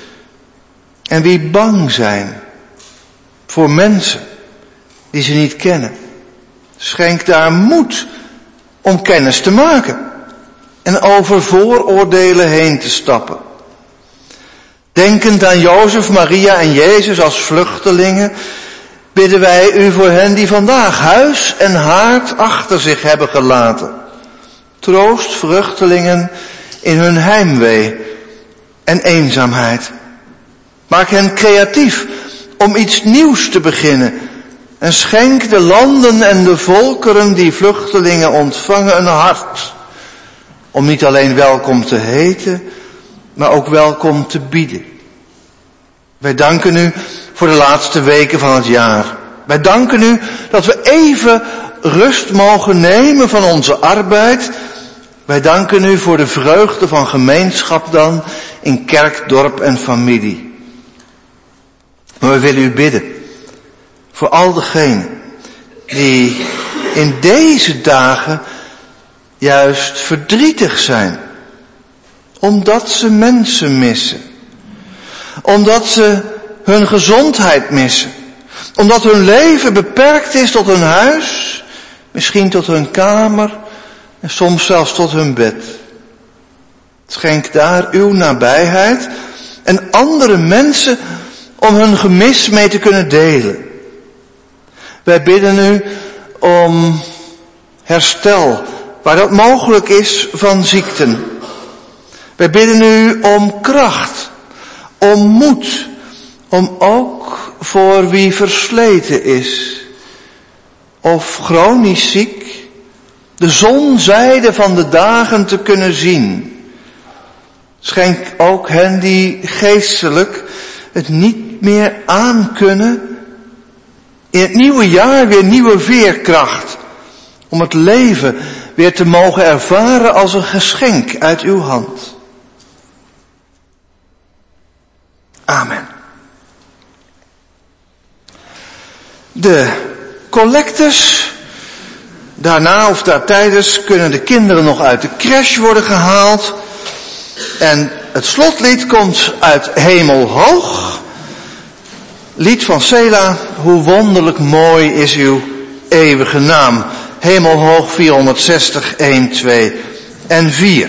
En wie bang zijn voor mensen die ze niet kennen, schenk daar moed om kennis te maken en over vooroordelen heen te stappen. Denkend aan Jozef, Maria en Jezus als vluchtelingen, bidden wij u voor hen die vandaag huis en haard achter zich hebben gelaten. Troost vluchtelingen in hun heimwee en eenzaamheid. Maak hen creatief om iets nieuws te beginnen. En schenk de landen en de volkeren die vluchtelingen ontvangen een hart. Om niet alleen welkom te heten, maar ook welkom te bieden. Wij danken u voor de laatste weken van het jaar. Wij danken u dat we even rust mogen nemen van onze arbeid. Wij danken u voor de vreugde van gemeenschap dan in kerk, dorp en familie. Maar we willen u bidden voor al degenen die in deze dagen juist verdrietig zijn. Omdat ze mensen missen. Omdat ze hun gezondheid missen. Omdat hun leven beperkt is tot hun huis, misschien tot hun kamer en soms zelfs tot hun bed. Schenk daar uw nabijheid en andere mensen om hun gemis mee te kunnen delen. Wij bidden u om herstel, waar dat mogelijk is, van ziekten. Wij bidden u om kracht, om moed, om ook voor wie versleten is of chronisch ziek de zonzijde van de dagen te kunnen zien. Schenk ook hen die geestelijk het niet meer aankunnen, in het nieuwe jaar weer nieuwe veerkracht, om het leven weer te mogen ervaren als een geschenk uit uw hand. Amen. De collectes, daarna of daartijdens kunnen de kinderen nog uit de crash worden gehaald. En het slotlied komt uit Hemelhoog. Lied van Sela, hoe wonderlijk mooi is uw eeuwige naam. Hemelhoog 460, 1, 2 en 4.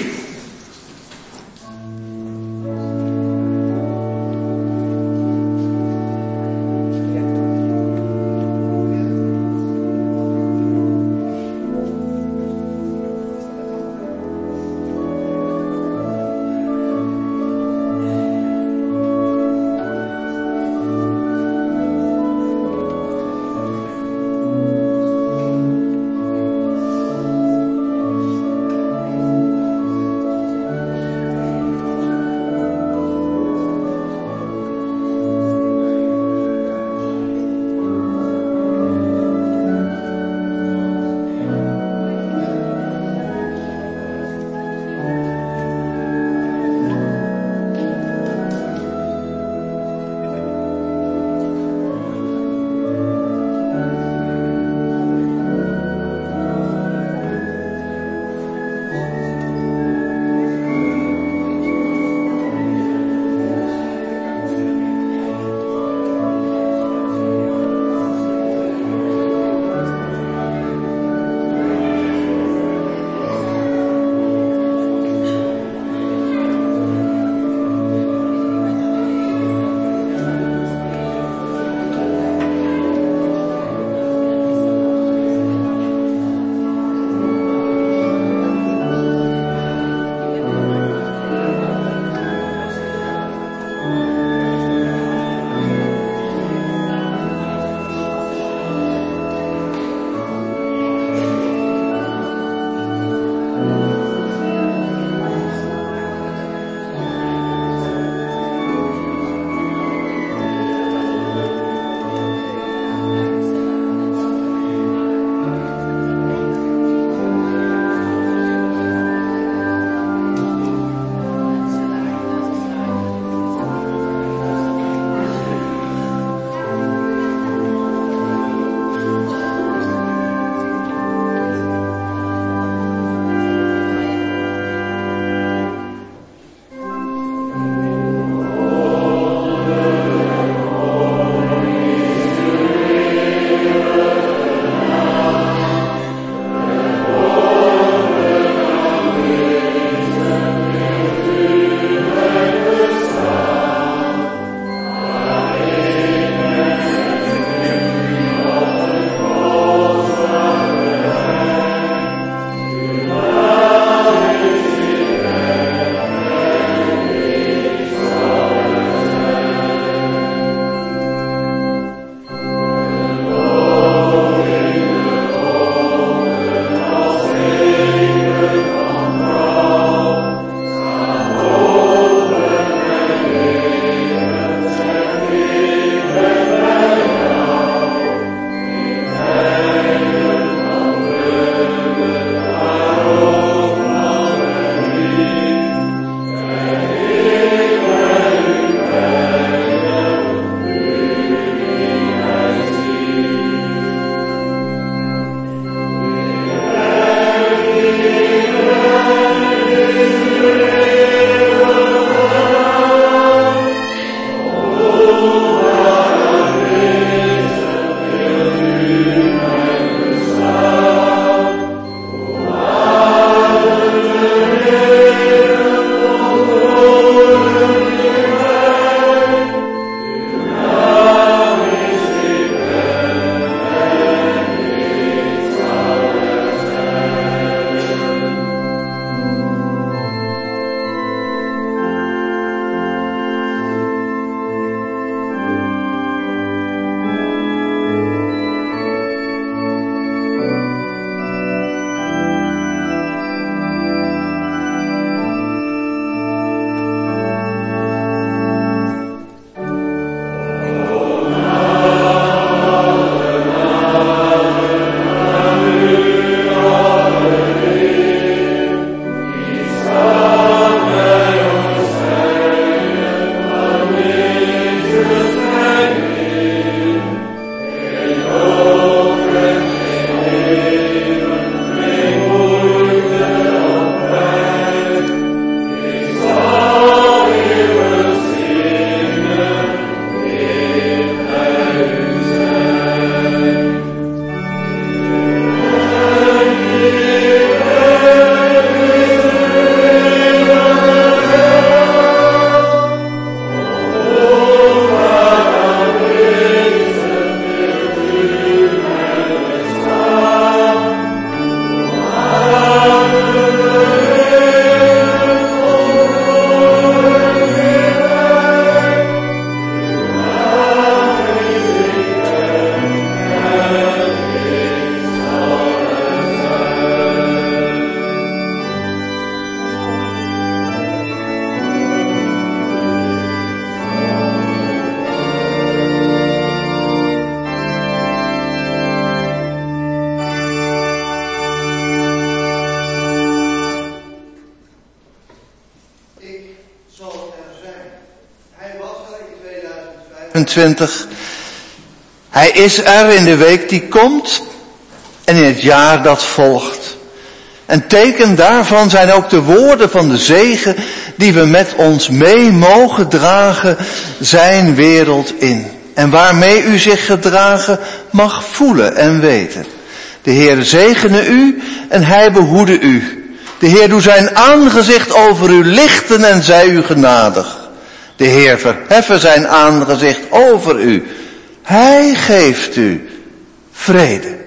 25. Hij is er in de week die komt en in het jaar dat volgt. En teken daarvan zijn ook de woorden van de zegen die we met ons mee mogen dragen zijn wereld in. En waarmee u zich gedragen mag voelen en weten. De Heer zegene u en hij behoede u. De Heer doe zijn aangezicht over u lichten en zij u genadig. De Heer verheffen zijn aangezicht over u. Hij geeft u vrede.